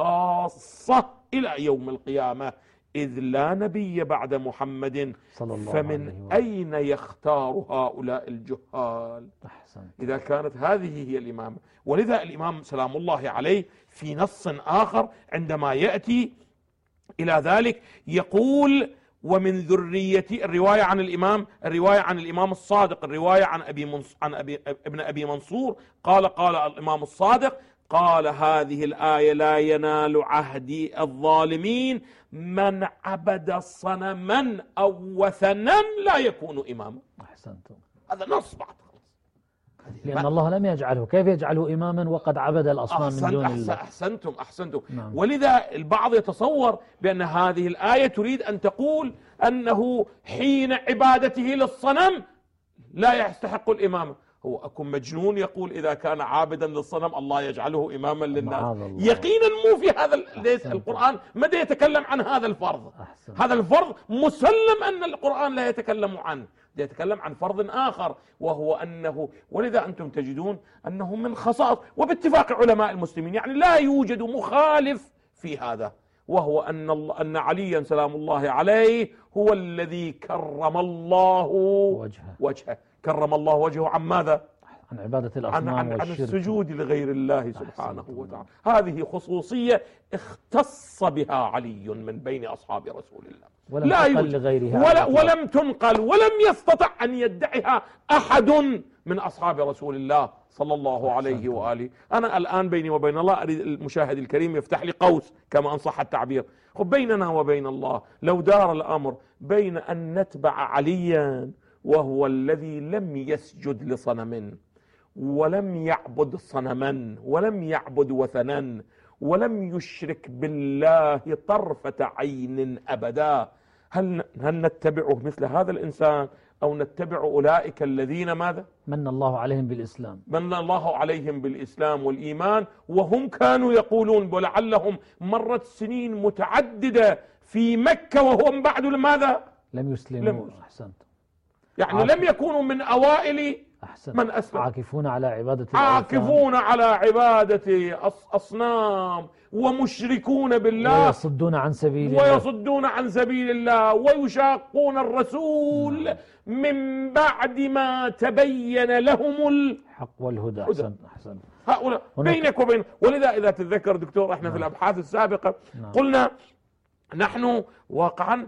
Speaker 2: خاصة إلى يوم القيامة إذ لا نبي بعد محمد صلى الله فمن أين يختار هؤلاء الجهال؟ أحسن. إذا كانت هذه هي الإمامة. ولذا الإمام سلام الله عليه في نص آخر عندما يأتي إلى ذلك يقول ومن ذريتي. الرواية عن الإمام الرواية عن الإمام الصادق الرواية عن أبي منص عن أبي ابن أبي منصور قال قال الإمام الصادق قال هذه الآية لا ينال عهدي الظالمين من عبد صنما أو وثنا لا يكون إماما. أحسنتم. هذا نص بعد
Speaker 1: لأن الله لم يجعله، كيف يجعله إماما وقد عبد الأصنام
Speaker 2: أحسن
Speaker 1: من دون
Speaker 2: أحسن
Speaker 1: الله؟
Speaker 2: أحسنتم أحسنتم.
Speaker 1: نعم.
Speaker 2: ولذا البعض يتصور بأن هذه الآية تريد أن تقول أنه حين عبادته للصنم لا يستحق الإمامة. هو أكون مجنون يقول إذا كان عابدا للصنم الله يجعله إماما للناس؟ يقينا مو في هذا القرآن ماذا يتكلم عن هذا الفرض. أحسن. هذا الفرض مسلم أن القرآن لا يتكلم عنه، يتكلم عن فرض آخر وهو أنه ولذا أنتم تجدون أنه من خصائص وباتفاق علماء المسلمين يعني لا يوجد مخالف في هذا وهو أن الله أن عليا سلام الله عليه هو الذي كرم الله وجهه, وجهه. كرم الله وجهه عن ماذا؟
Speaker 1: عن عبادة الأصنام
Speaker 2: عن, عن, عن السجود لغير الله سبحانه وتعالى. هذه خصوصية اختص بها علي من بين أصحاب رسول الله
Speaker 1: ولم
Speaker 2: لا
Speaker 1: تنقل لغيرها
Speaker 2: ولا ولم تنقل ولم يستطع أن يدعيها أحد من أصحاب رسول الله صلى الله عليه وآله. أنا الآن بيني وبين الله أريد المشاهد الكريم يفتح لي قوس كما أن صح التعبير. بيننا وبين الله لو دار الأمر بين أن نتبع عليا وهو الذي لم يسجد لصنم ولم يعبد صنما ولم يعبد وثنا ولم يشرك بالله طرفة عين أبدا، هل هل نتبعه مثل هذا الإنسان أو نتبع أولئك الذين ماذا؟
Speaker 1: من الله عليهم بالإسلام
Speaker 2: من الله عليهم بالإسلام والإيمان، وهم كانوا يقولون ولعلهم مرت سنين متعددة في مكة وهم بعد ماذا؟
Speaker 1: لم يسلموا.
Speaker 2: لم
Speaker 1: أحسنت.
Speaker 2: يعني
Speaker 1: عاكف.
Speaker 2: لم يكونوا من أوائل
Speaker 1: أحسنت.
Speaker 2: من أسلم.
Speaker 1: عاكفون على عبادة
Speaker 2: عاكفون على عبادة أصنام ومشركون بالله
Speaker 1: ويصدون عن سبيل الله
Speaker 2: ويصدون عن سبيل الله ويشاقون الرسول نعم. من بعد ما تبين لهم الحق
Speaker 1: والهدى. أحسنت. أحسنت.
Speaker 2: هؤلاء بينك وبين، ولذا إذا تتذكر دكتور احنا نعم. في الأبحاث السابقة نعم. قلنا نحن واقعا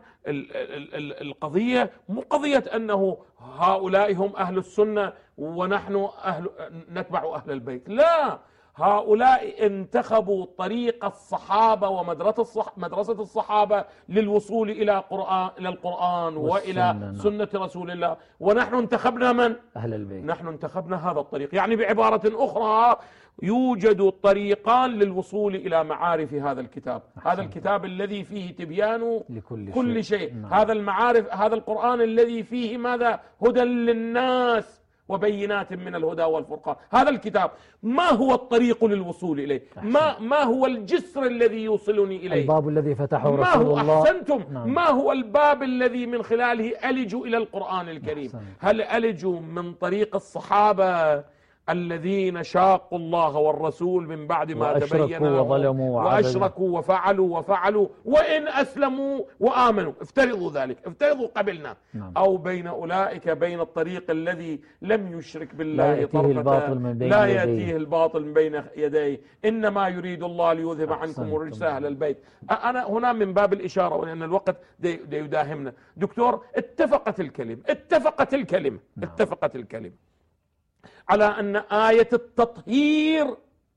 Speaker 2: القضية مو قضية أنه هؤلاء هم أهل السنة ونحن أهل نتبع أهل البيت، لا، هؤلاء انتخبوا طريق الصحابة ومدرسة الصحابة للوصول إلى قرآن إلى القرآن وإلى سنة رسول الله، ونحن انتخبنا من؟
Speaker 1: أهل البيت.
Speaker 2: نحن انتخبنا هذا الطريق. يعني بعبارة أخرى يوجد طريقان للوصول إلى معارف هذا الكتاب. هذا الكتاب الذي فيه تبيان
Speaker 1: لكل
Speaker 2: كل شيء, شيء.
Speaker 1: نعم.
Speaker 2: هذا المعارف، هذا القرآن الذي فيه ماذا؟ هدى للناس وبينات من الهدى والفرقان. هذا الكتاب ما هو الطريق للوصول إليه؟ ما ما هو الجسر الذي يوصلني إليه؟
Speaker 1: الباب الذي فتحه
Speaker 2: ما
Speaker 1: رسول
Speaker 2: هو
Speaker 1: الله.
Speaker 2: أحسنتم.
Speaker 1: نعم.
Speaker 2: ما هو الباب الذي من خلاله ألج إلى القرآن الكريم؟
Speaker 1: أحسن.
Speaker 2: هل ألج من طريق الصحابة الذين شاقوا الله والرسول من بعد ما تبين
Speaker 1: وظلموا
Speaker 2: وأشركوا وفعلوا وفعلوا وإن أسلموا وآمنوا، افترضوا ذلك، افترضوا قبلنا نعم. أو بين أولئك بين الطريق الذي لم يشرك بالله طرفة، لا يأتيه الباطل من بين يديه، إنما يريد الله ليذهب عنكم الرجس أهل البيت. أنا هنا من باب الإشارة ولأن الوقت دي دي يداهمنا دكتور، اتفقت الكلمة اتفقت الكلمة نعم. اتفقت الكلمة على أن آية التطهير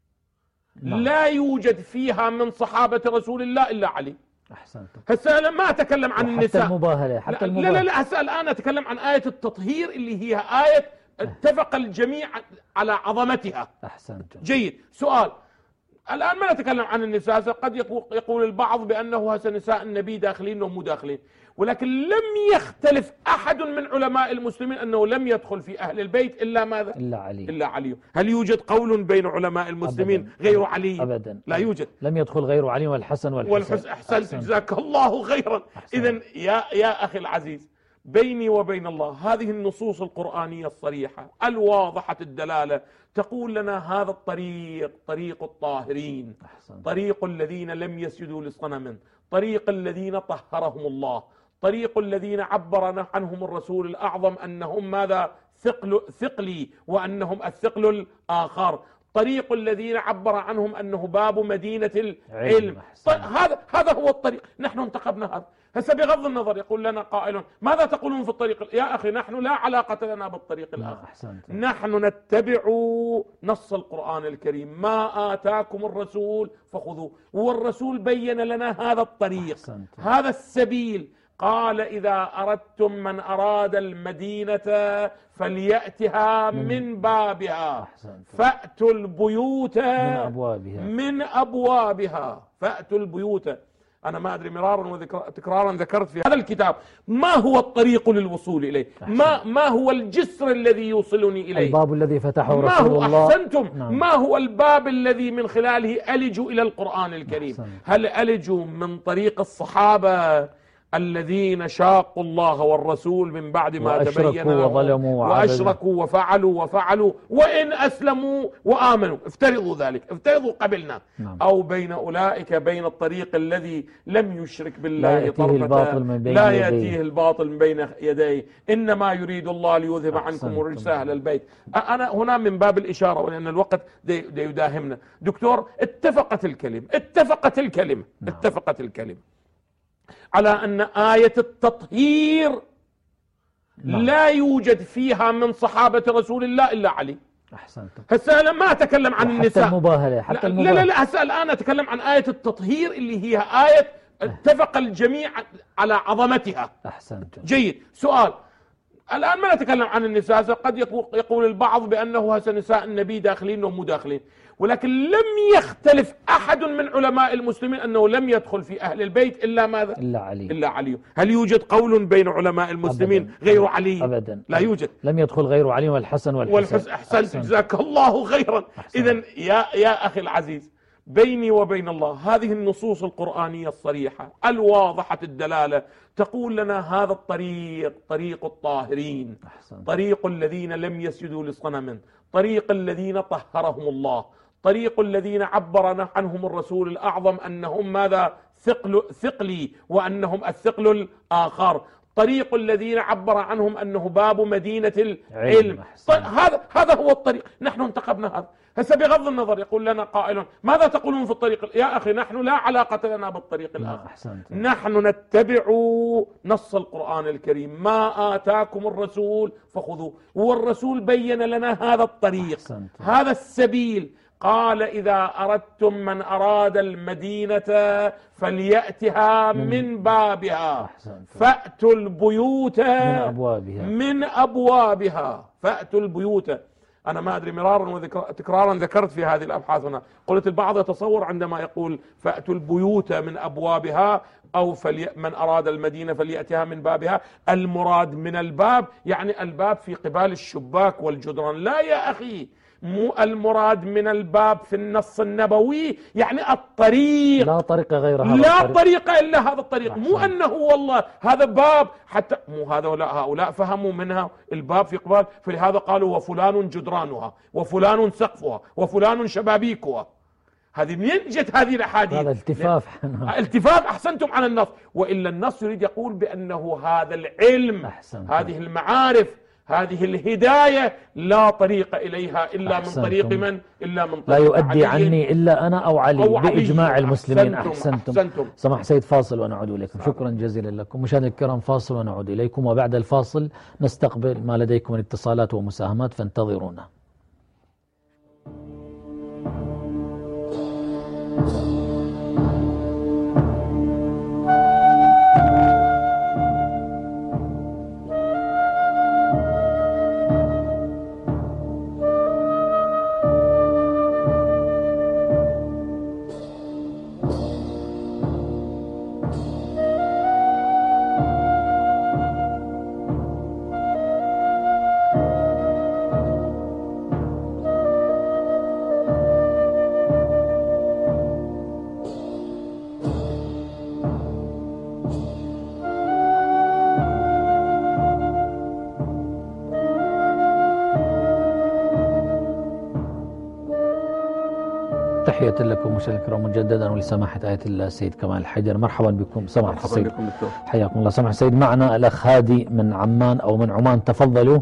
Speaker 2: نعم. لا يوجد فيها من صحابة رسول الله إلا علي.
Speaker 1: أحسنت.
Speaker 2: هسه أنا ما أتكلم عن النساء.
Speaker 1: حتى المباهلة حتى
Speaker 2: لا,
Speaker 1: المباهلة.
Speaker 2: لا لا هسه الآن أتكلم عن آية التطهير اللي هي آية اتفق الجميع على عظمتها.
Speaker 1: أحسنت.
Speaker 2: جيد. سؤال، الآن ما نتكلم عن النساء، قد يقول البعض بأنه هسه نساء النبي داخلين ومو داخلين، ولكن لم يختلف أحد من علماء المسلمين أنه لم يدخل في أهل البيت إلا ماذا؟
Speaker 1: إلا علي.
Speaker 2: إلا علي. هل يوجد قول بين علماء المسلمين
Speaker 1: أبداً.
Speaker 2: غير علي؟
Speaker 1: أبدا
Speaker 2: لا يوجد.
Speaker 1: لم يدخل غير علي والحسن والحسن,
Speaker 2: والحسن. أحسنت، جزاك الله خيرا. إذن يا يا أخي العزيز، بيني وبين الله هذه النصوص القرآنية الصريحة الواضحة الدلالة تقول لنا هذا الطريق طريق الطاهرين،
Speaker 1: أحسن.
Speaker 2: طريق الذين لم يسجدوا لصنم، طريق الذين طهرهم الله، طريق الذين عبر عنهم الرسول الأعظم أنهم ماذا؟ ثقل ثقلي وأنهم الثقل الآخر، طريق الذين عبر عنهم أنه باب مدينة العلم. طيب هذا هذا هو الطريق، نحن انتخبنا هذا. هسه بغض النظر يقول لنا قائل ماذا تقولون في الطريق؟ يا أخي نحن لا علاقة لنا بالطريق الآخر.
Speaker 1: أحسنت.
Speaker 2: نحن نتبع نص القرآن الكريم، ما آتاكم الرسول فخذوه، والرسول بين لنا هذا الطريق.
Speaker 1: أحسنت.
Speaker 2: هذا السبيل. قال إذا أردتم من أراد المدينة فليأتها من, من بابها. أحسنت. فأتوا البيوت
Speaker 1: من أبوابها
Speaker 2: من أبوابها فأتوا البيوت. أنا ما أدري مرارا وتكرارا ذكرت في هذا الكتاب ما هو الطريق للوصول إليه؟ ما ما هو الجسر الذي يوصلني إليه؟
Speaker 1: الباب الذي فتحه رسول
Speaker 2: الله.
Speaker 1: الله.
Speaker 2: أحسنتم.
Speaker 1: نعم.
Speaker 2: ما هو الباب الذي من خلاله ألج إلى القرآن الكريم؟ أحسن. هل ألج من طريق الصحابة الذين شاقوا الله والرسول من بعد ما تبين
Speaker 1: وظلموا
Speaker 2: وأشركوا وفعلوا وفعلوا وإن أسلموا وآمنوا، افترضوا ذلك، افترضوا قبلنا نعم. أو بين أولئك بين الطريق الذي لم يشرك بالله طرفة، لا يأتيه الباطل من بين يديه، إنما يريد الله ليذهب عنكم الرجس أهل البيت. أنا هنا من باب الإشارة ولأن الوقت دي دي يداهمنا دكتور، اتفقت الكلمة اتفقت الكلمة نعم. اتفقت الكلمة على أن آية التطهير نعم. لا يوجد فيها من صحابة رسول الله إلا علي.
Speaker 1: أحسنت.
Speaker 2: هسه أنا ما أتكلم عن النساء.
Speaker 1: حتى المباهلة حتى
Speaker 2: لا
Speaker 1: المباهلة.
Speaker 2: لا لا هسه الآن أتكلم عن آية التطهير اللي هي آية اتفق الجميع على عظمتها.
Speaker 1: أحسنت.
Speaker 2: جيد. سؤال، الآن ما نتكلم عن النساء، قد يقول البعض بأنه هسه نساء النبي داخلين ومو داخلين، ولكن لم يختلف أحد من علماء المسلمين أنه لم يدخل في أهل البيت إلا ماذا؟
Speaker 1: إلا علي.
Speaker 2: إلا علي. هل يوجد قول بين علماء المسلمين أبداً غير علي؟
Speaker 1: أبدا
Speaker 2: لا يوجد.
Speaker 1: لم يدخل غير علي والحسن والحسن.
Speaker 2: والحسن. أحسنت، جزاك الله خيرا. إذن يا يا أخي العزيز، بيني وبين الله هذه النصوص القرآنية الصريحة الواضحة الدلالة تقول لنا هذا الطريق طريق الطاهرين، طريق الذين لم يسجدوا لصنم، طريق الذين طهرهم الله، طريق الذين عبر عنهم الرسول الأعظم أنهم ماذا؟ ثقل ثقلي، وأنهم الثقل الآخر، طريق الذين عبر عنهم أنه باب مدينة العلم. هذا هذا هو الطريق. نحن انتخبنا هذا. هسه بغض النظر يقول لنا قائل ماذا تقولون في الطريق؟ يا أخي نحن لا علاقة لنا بالطريق الآخر. نحن نتبع نص القرآن الكريم، ما آتاكم الرسول فخذوه، والرسول بين لنا هذا الطريق، هذا السبيل. قال إذا أردتم من أراد المدينة فليأتها من, من بابها فأتوا البيوت من
Speaker 1: أبوابها
Speaker 2: من أبوابها فأتوا البيوت. أنا ما أدري، مرارا وتكرارا ذكرت في هذه الأبحاث هنا، قلت البعض يتصور عندما يقول فأتوا البيوت من أبوابها أو فلي من أراد المدينة فليأتها من بابها، المراد من الباب يعني الباب في قبال الشباك والجدران. لا يا أخي، مو المراد من الباب في النص النبوي يعني الطريق،
Speaker 1: لا طريق غير هذا
Speaker 2: لا
Speaker 1: الطريق.
Speaker 2: طريق إلا هذا الطريق. مو أنه والله هذا باب، حتى مو هذا ولا هؤلاء فهموا منها الباب في قبال، فلهذا قالوا وفلان جدرانها وفلان سقفها وفلان شبابيكها. هذه منين جت هذه الأحاديث؟
Speaker 1: هذا التفاف.
Speaker 2: التفاف. أحسنتم على النص، وإلا النص يريد يقول بأنه هذا العلم،
Speaker 1: أحسنت.
Speaker 2: هذه المعارف، هذه الهداية لا طريق إليها إلا من طريق من؟ إلا من طريق
Speaker 1: لا يؤدي
Speaker 2: علي
Speaker 1: عني إلا أنا أو علي, أو علي. بإجماع المسلمين.
Speaker 2: أحسنتم.
Speaker 1: أحسنتم,
Speaker 2: أحسنتم.
Speaker 1: سمح سيد، فاصل ونعود إليكم. شكرا جزيلا لكم مشاهدينا الكرام، فاصل ونعود إليكم، وبعد الفاصل نستقبل ما لديكم من اتصالات ومساهمات، فانتظرونا. تحية لكم مشاهدينا الكرام مجددا ولسماحة آية الله السيد كمال الحجر. مرحبا بكم سماحة السيد. حياكم الله سماحة السيد. معنا الأخ هادي من عمان أو من عمان، تفضلوا.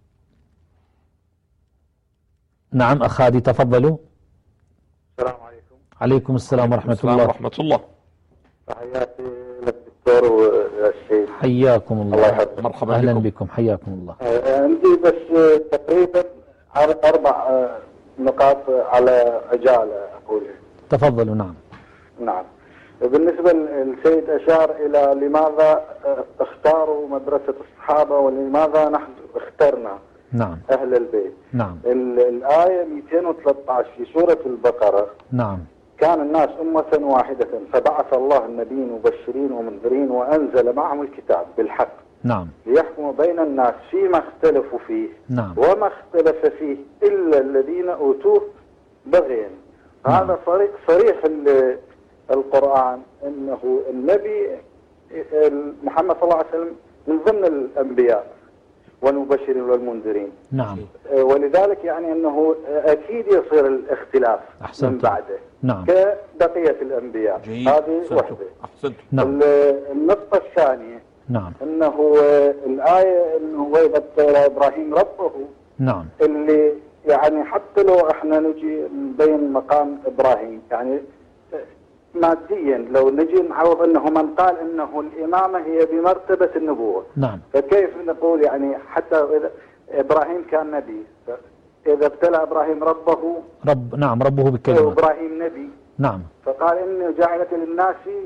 Speaker 1: نعم أخ هادي تفضلوا.
Speaker 3: السلام عليكم.
Speaker 1: عليكم السلام ورحمة الله.
Speaker 2: ورحمة الله.
Speaker 3: تحياتي للدكتور والسيد.
Speaker 1: حياكم الله.
Speaker 3: الله يحفظك.
Speaker 2: مرحبا
Speaker 1: أهلا
Speaker 2: بكم.
Speaker 1: بكم حياكم الله.
Speaker 3: عندي بس تقريبا أربع نقاط على عجالة أقولها.
Speaker 1: تفضلوا. نعم.
Speaker 3: نعم. بالنسبة للسيد أشار إلى لماذا اختاروا مدرسة الصحابة ولماذا نحن اخترنا
Speaker 1: نعم
Speaker 3: أهل البيت.
Speaker 1: نعم.
Speaker 3: الآية مئتين وثلاثة عشر في سورة البقرة.
Speaker 1: نعم.
Speaker 3: كان الناس أمة واحدة فبعث الله النبيين مبشرين ومنذرين وأنزل معهم الكتاب بالحق.
Speaker 1: نعم.
Speaker 3: ليحكم بين الناس فيما اختلفوا فيه.
Speaker 1: نعم.
Speaker 3: وما اختلف فيه إلا الذين أوتوه بغيا. نعم. هذا صريح, صريح القرآن أنه النبي محمد صلى الله عليه وسلم من ضمن الأنبياء والمبشرين والمنذرين.
Speaker 1: نعم.
Speaker 3: ولذلك يعني أنه أكيد يصير الاختلاف
Speaker 1: أحسنت.
Speaker 3: من بعده.
Speaker 1: نعم.
Speaker 3: كبقية الأنبياء.
Speaker 2: جيد.
Speaker 3: هذه واحدة.
Speaker 2: أحسنت.
Speaker 1: نعم.
Speaker 3: النقطة الثانية.
Speaker 1: نعم.
Speaker 3: أنه الآية أنه وإذا ابتلى إبراهيم ربه.
Speaker 1: نعم.
Speaker 3: اللي يعني حتى لو احنا نجي نبين مقام إبراهيم يعني ماديا لو نجي نعوض أنه من قال أنه الإمامة هي بمرتبة النبوة.
Speaker 1: نعم.
Speaker 3: فكيف نقول يعني حتى إذا إبراهيم كان نبي، إذا ابتلى إبراهيم ربه
Speaker 1: رب نعم ربه بكلمة.
Speaker 3: إبراهيم نبي.
Speaker 1: نعم.
Speaker 3: فقال إني جعلت للناس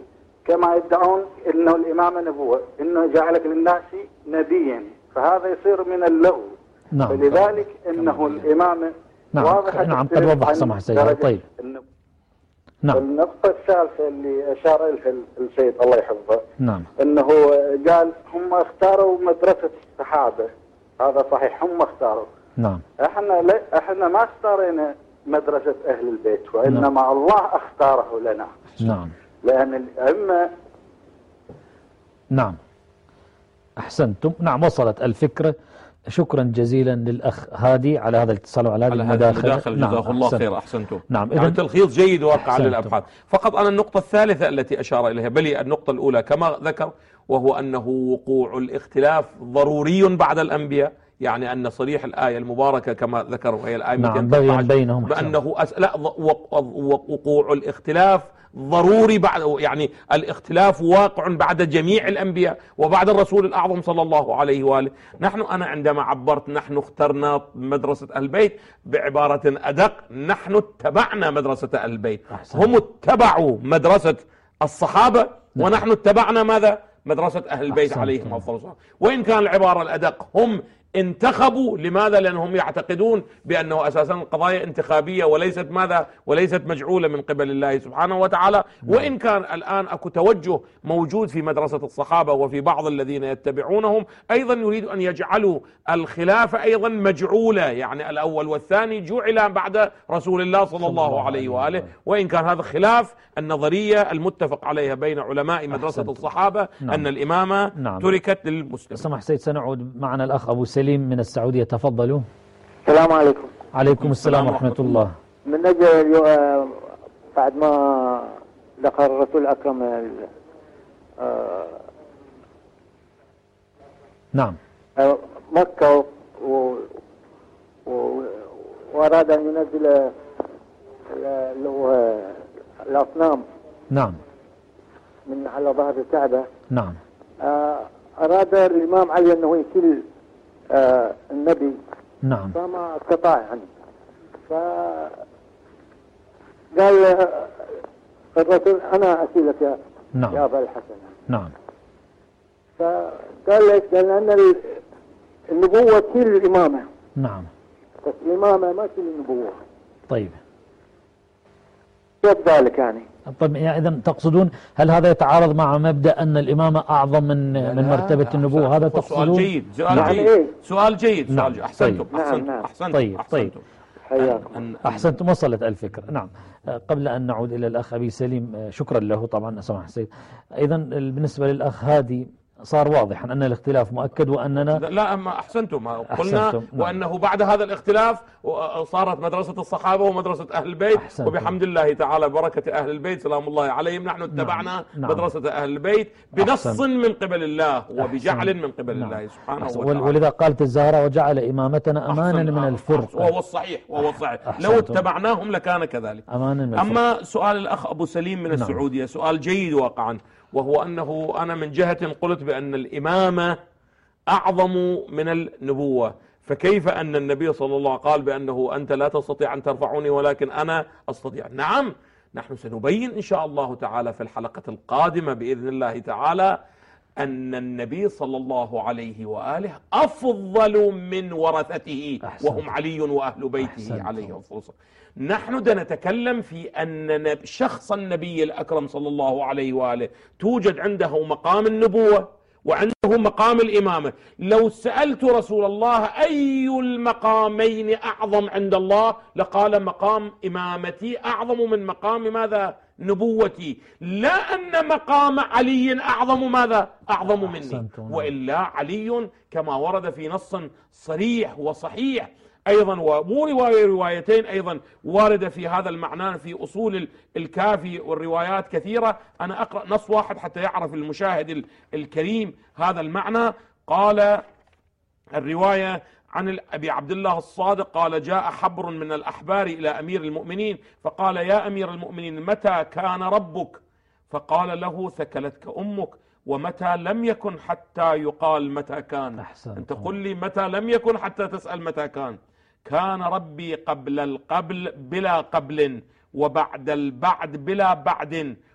Speaker 3: كما يدعون انه الامامه نبوه، انه جعلك للناس نبيا، فهذا يصير من اللغو.
Speaker 1: نعم.
Speaker 3: فلذلك انه الامامه
Speaker 1: نعم.
Speaker 3: واضحه.
Speaker 1: نعم قد وضح سماحة السيد. طيب.
Speaker 3: نعم. النقطة الثالثة اللي أشار إليها السيد الله يحفظه،
Speaker 1: نعم،
Speaker 3: أنه قال هم اختاروا مدرسة الصحابة. هذا صحيح، هم اختاروا.
Speaker 1: نعم.
Speaker 3: احنا لا احنا ما اختارينا مدرسة أهل البيت، وإنما نعم. الله اختاره لنا.
Speaker 1: نعم.
Speaker 3: لأن الأئمة.
Speaker 1: نعم. أحسنتم. نعم، وصلت الفكرة. شكرا جزيلا للأخ هادي على هذا الاتصال وعلى هذه المداخلة.
Speaker 2: نعم. جزاه الله خير. أحسنتم.
Speaker 1: نعم.
Speaker 2: يعني تلخيص جيد واقع للأبحاث. فقط أنا النقطة الثالثة التي أشار إليها، بل النقطة الأولى كما ذكر، وهو أنه وقوع الاختلاف ضروري بعد الأنبياء، يعني أن صريح الآية المباركة كما ذكر وهي الآية
Speaker 1: نعم بين بينهم
Speaker 2: بأنه أس... لا وقوع الاختلاف ضروري بعد، يعني الاختلاف واقع بعد جميع الأنبياء وبعد الرسول الأعظم صلى الله عليه وآله. نحن أنا عندما عبرت نحن اخترنا مدرسة أهل البيت بعبارة أدق، نحن اتبعنا مدرسة أهل البيت. هم اتبعوا مدرسة الصحابة ونحن اتبعنا ماذا؟ مدرسة أهل البيت عليهم أفضل الصلاة. وإن كان العبارة الأدق هم انتخبوا. لماذا؟ لأنهم يعتقدون بأنه أساسا القضايا انتخابية وليست ماذا؟ وليست مجعولة من قبل الله سبحانه وتعالى. وإن كان الآن أكو توجه موجود في مدرسة الصحابة وفي بعض الذين يتبعونهم أيضا يريد أن يجعلوا الخلافة أيضا مجعولة، يعني الأول والثاني جعل بعد رسول الله صلى الله عليه وآله. وإن كان هذا خلاف النظرية المتفق عليها بين علماء مدرسة الصحابة. نعم. أن الإمامة نعم. تركت للمسلم.
Speaker 1: سمح سيد، سنعود معنا الأخ أبو سليم من السعودية. تفضلوا.
Speaker 4: السلام عليكم.
Speaker 1: عليكم السلام ورحمة الله.
Speaker 4: من أجل بعد ما ذكر الرسول الأكرم آه
Speaker 1: نعم
Speaker 4: مكة و... و... وأراد أن ينزل اللي هو الأصنام
Speaker 1: نعم
Speaker 4: من على ظهر الكعبة.
Speaker 1: نعم.
Speaker 4: آه أراد الإمام علي أنه يكل آه النبي.
Speaker 1: نعم.
Speaker 4: فما استطاع يعني. فقال الرسول أنا أسيلك يا
Speaker 1: نعم.
Speaker 4: يا أبا الحسن.
Speaker 1: نعم.
Speaker 4: فقال لك قال أن النبوة تشيل الإمامة.
Speaker 1: نعم.
Speaker 4: بس الإمامة ما تشيل النبوة.
Speaker 1: طيب.
Speaker 4: كيف ذلك يعني؟
Speaker 1: طيب يعني إذا تقصدون هل هذا يتعارض مع مبدأ أن الإمامة أعظم من من مرتبة النبوة؟ هذا تقصدون؟
Speaker 2: سؤال جيد. سؤال
Speaker 1: نعم.
Speaker 2: جيد. إيه؟ سؤال جيد.
Speaker 1: نعم.
Speaker 2: سؤال أحسنتم.
Speaker 1: طيب.
Speaker 2: أحسنتم.
Speaker 4: نعم.
Speaker 2: أحسنتم.
Speaker 1: طيب. طيب.
Speaker 4: حياكم.
Speaker 1: أحسنتم. وصلت الفكرة. نعم. قبل أن نعود إلى الأخ أبي سليم، شكرا له طبعا سماحة السيد. أيضا بالنسبة للأخ هادي صار واضحا أن الاختلاف مؤكد وأننا
Speaker 2: لا أما أحسنتم قلنا أحسنتم. وأنه بعد هذا الاختلاف صارت مدرسة الصحابة ومدرسة أهل البيت. أحسنتم. وبحمد الله تعالى بركة أهل البيت سلام الله عليهم نحن اتبعنا نعم. مدرسة أهل البيت بنص أحسن. من قبل الله وبجعل أحسن. من قبل نعم. الله سبحانه أحسن. وتعالى.
Speaker 1: ولذا قالت الزهراء وجعل إمامتنا أمانا أحسن. من الفرقة.
Speaker 2: وهو الصحيح وهو الصحيح. لو اتبعناهم لكان كذلك.
Speaker 1: أمانا من
Speaker 2: أما سؤال الأخ أبو سليم من نعم. السعودية سؤال جيد واقعا، وهو أنه أنا من جهة قلت بأن الإمامة أعظم من النبوة، فكيف أن النبي صلى الله عليه وسلم قال بأنه أنت لا تستطيع أن ترفعني ولكن أنا أستطيع؟ نعم، نحن سنبين إن شاء الله تعالى في الحلقة القادمة بإذن الله تعالى أن النبي صلى الله عليه وآله أفضل من ورثته وهم علي وأهل بيته عليه الصلاة والسلام. نحن نتكلم في أن شخص النبي الأكرم صلى الله عليه وآله توجد عنده مقام النبوة وعنده مقام الإمامة. لو سألت رسول الله أي المقامين أعظم عند الله لقال مقام إمامتي أعظم من مقام ماذا؟ نبوتي. لا أن مقام علي أعظم ماذا؟ أعظم مني. وإلا علي كما ورد في نص صريح وصحيح أيضا، ومو رواية روايتين أيضا واردة في هذا المعنى في أصول الكافي والروايات كثيرة. أنا أقرأ نص واحد حتى يعرف المشاهد الكريم هذا المعنى. قال الرواية عن أبي عبد الله الصادق قال جاء حبر من الأحبار إلى أمير المؤمنين فقال يا أمير المؤمنين متى كان ربك؟ فقال له ثكلتك أمك. ومتى لم يكن حتى يقال متى كان؟ أحسن. أنت قل لي متى لم يكن حتى تسأل متى كان. كان ربي قبل القبل بلا قبل وبعد البعد بلا بعد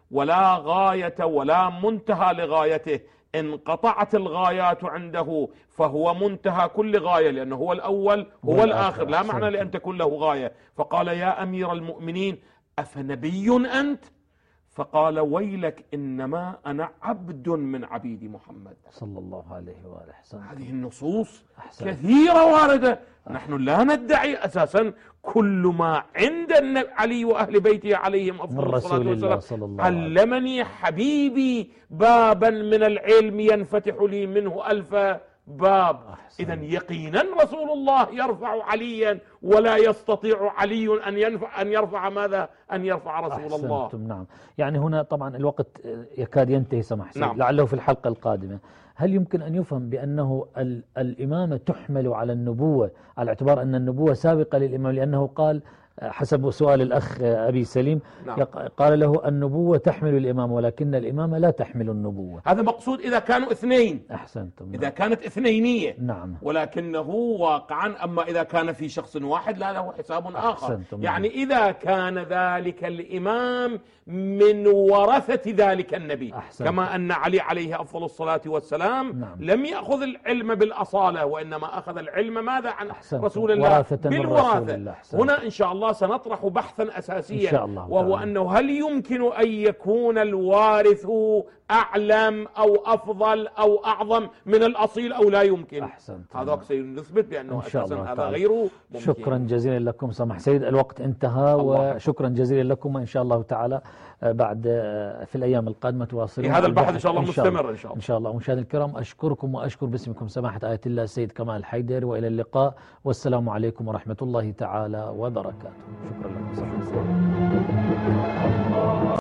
Speaker 2: ولا غاية ولا منتهى لغايته. انقطعت الغايات عنده فهو منتهى كل غاية، لأنه هو الأول هو الآخر، لا معنى لأن تكون له غاية. فقال يا أمير المؤمنين أفنبي أنت؟ فقال ويلك إنما أنا عبد من عبيد محمد
Speaker 1: صلى الله عليه وآله وسلم.
Speaker 2: هذه النصوص
Speaker 1: أحسن.
Speaker 2: كثيرة واردة. نحن لا ندعي أساسا كل ما عند علي وأهل بيته عليهم أفضل الصلاة والسلام. علمني حبيبي بابا من العلم ينفتح لي منه ألف باب. إذا يقينا رسول الله يرفع عليا ولا يستطيع علي أن ينفع أن يرفع ماذا؟ أن يرفع رسول
Speaker 1: أحسنتم.
Speaker 2: الله.
Speaker 1: نعم. يعني هنا طبعا الوقت يكاد ينتهي سمح سيد.
Speaker 2: نعم.
Speaker 1: لعله في الحلقة القادمة. هل يمكن أن يفهم بأنه الإمامة تحمل على النبوة على اعتبار أن النبوة سابقة للإمام، لأنه قال حسب سؤال الأخ أبي سليم
Speaker 2: نعم.
Speaker 1: قال له النبوة تحمل الإمامة ولكن الإمامة لا تحمل النبوة.
Speaker 2: هذا مقصود إذا كانوا اثنين.
Speaker 1: أحسنتم. نعم.
Speaker 2: إذا كانت اثنينية.
Speaker 1: نعم.
Speaker 2: ولكنه واقعا أما إذا كان في شخص واحد لا له حساب آخر.
Speaker 1: أحسنتم.
Speaker 2: يعني إذا كان ذلك الإمام من ورثة ذلك النبي. أحسنتم. كما أن علي عليه أفضل الصلاة والسلام نعم. لم يأخذ العلم بالأصالة وإنما أخذ العلم ماذا عن
Speaker 1: أحسنتم.
Speaker 2: رسول الله
Speaker 1: بالوراثة.
Speaker 2: هنا إن شاء الله سنطرح بحثا أساسيا إن شاء الله وهو تعالى. أنه هل يمكن أن يكون الوارث أعلم أو أفضل أو أعظم من الأصيل أو لا يمكن؟ أحسنت. هذا سيثبت بأنه أساسا هذا غير ممكن.
Speaker 1: شكرا جزيلا لكم سمح سيد. الوقت انتهى وشكرا جزيلا لكم، وإن شاء الله تعالى بعد في الأيام القادمة تواصلون
Speaker 2: هذا البحث إن شاء الله مستمر إن شاء الله.
Speaker 1: إن شاء الله. مشاهدينا الكرام أشكركم وأشكر باسمكم سماحة آية الله السيد كمال الحيدر، وإلى اللقاء والسلام عليكم ورحمة الله تعالى وبركاته. شكرا لكم.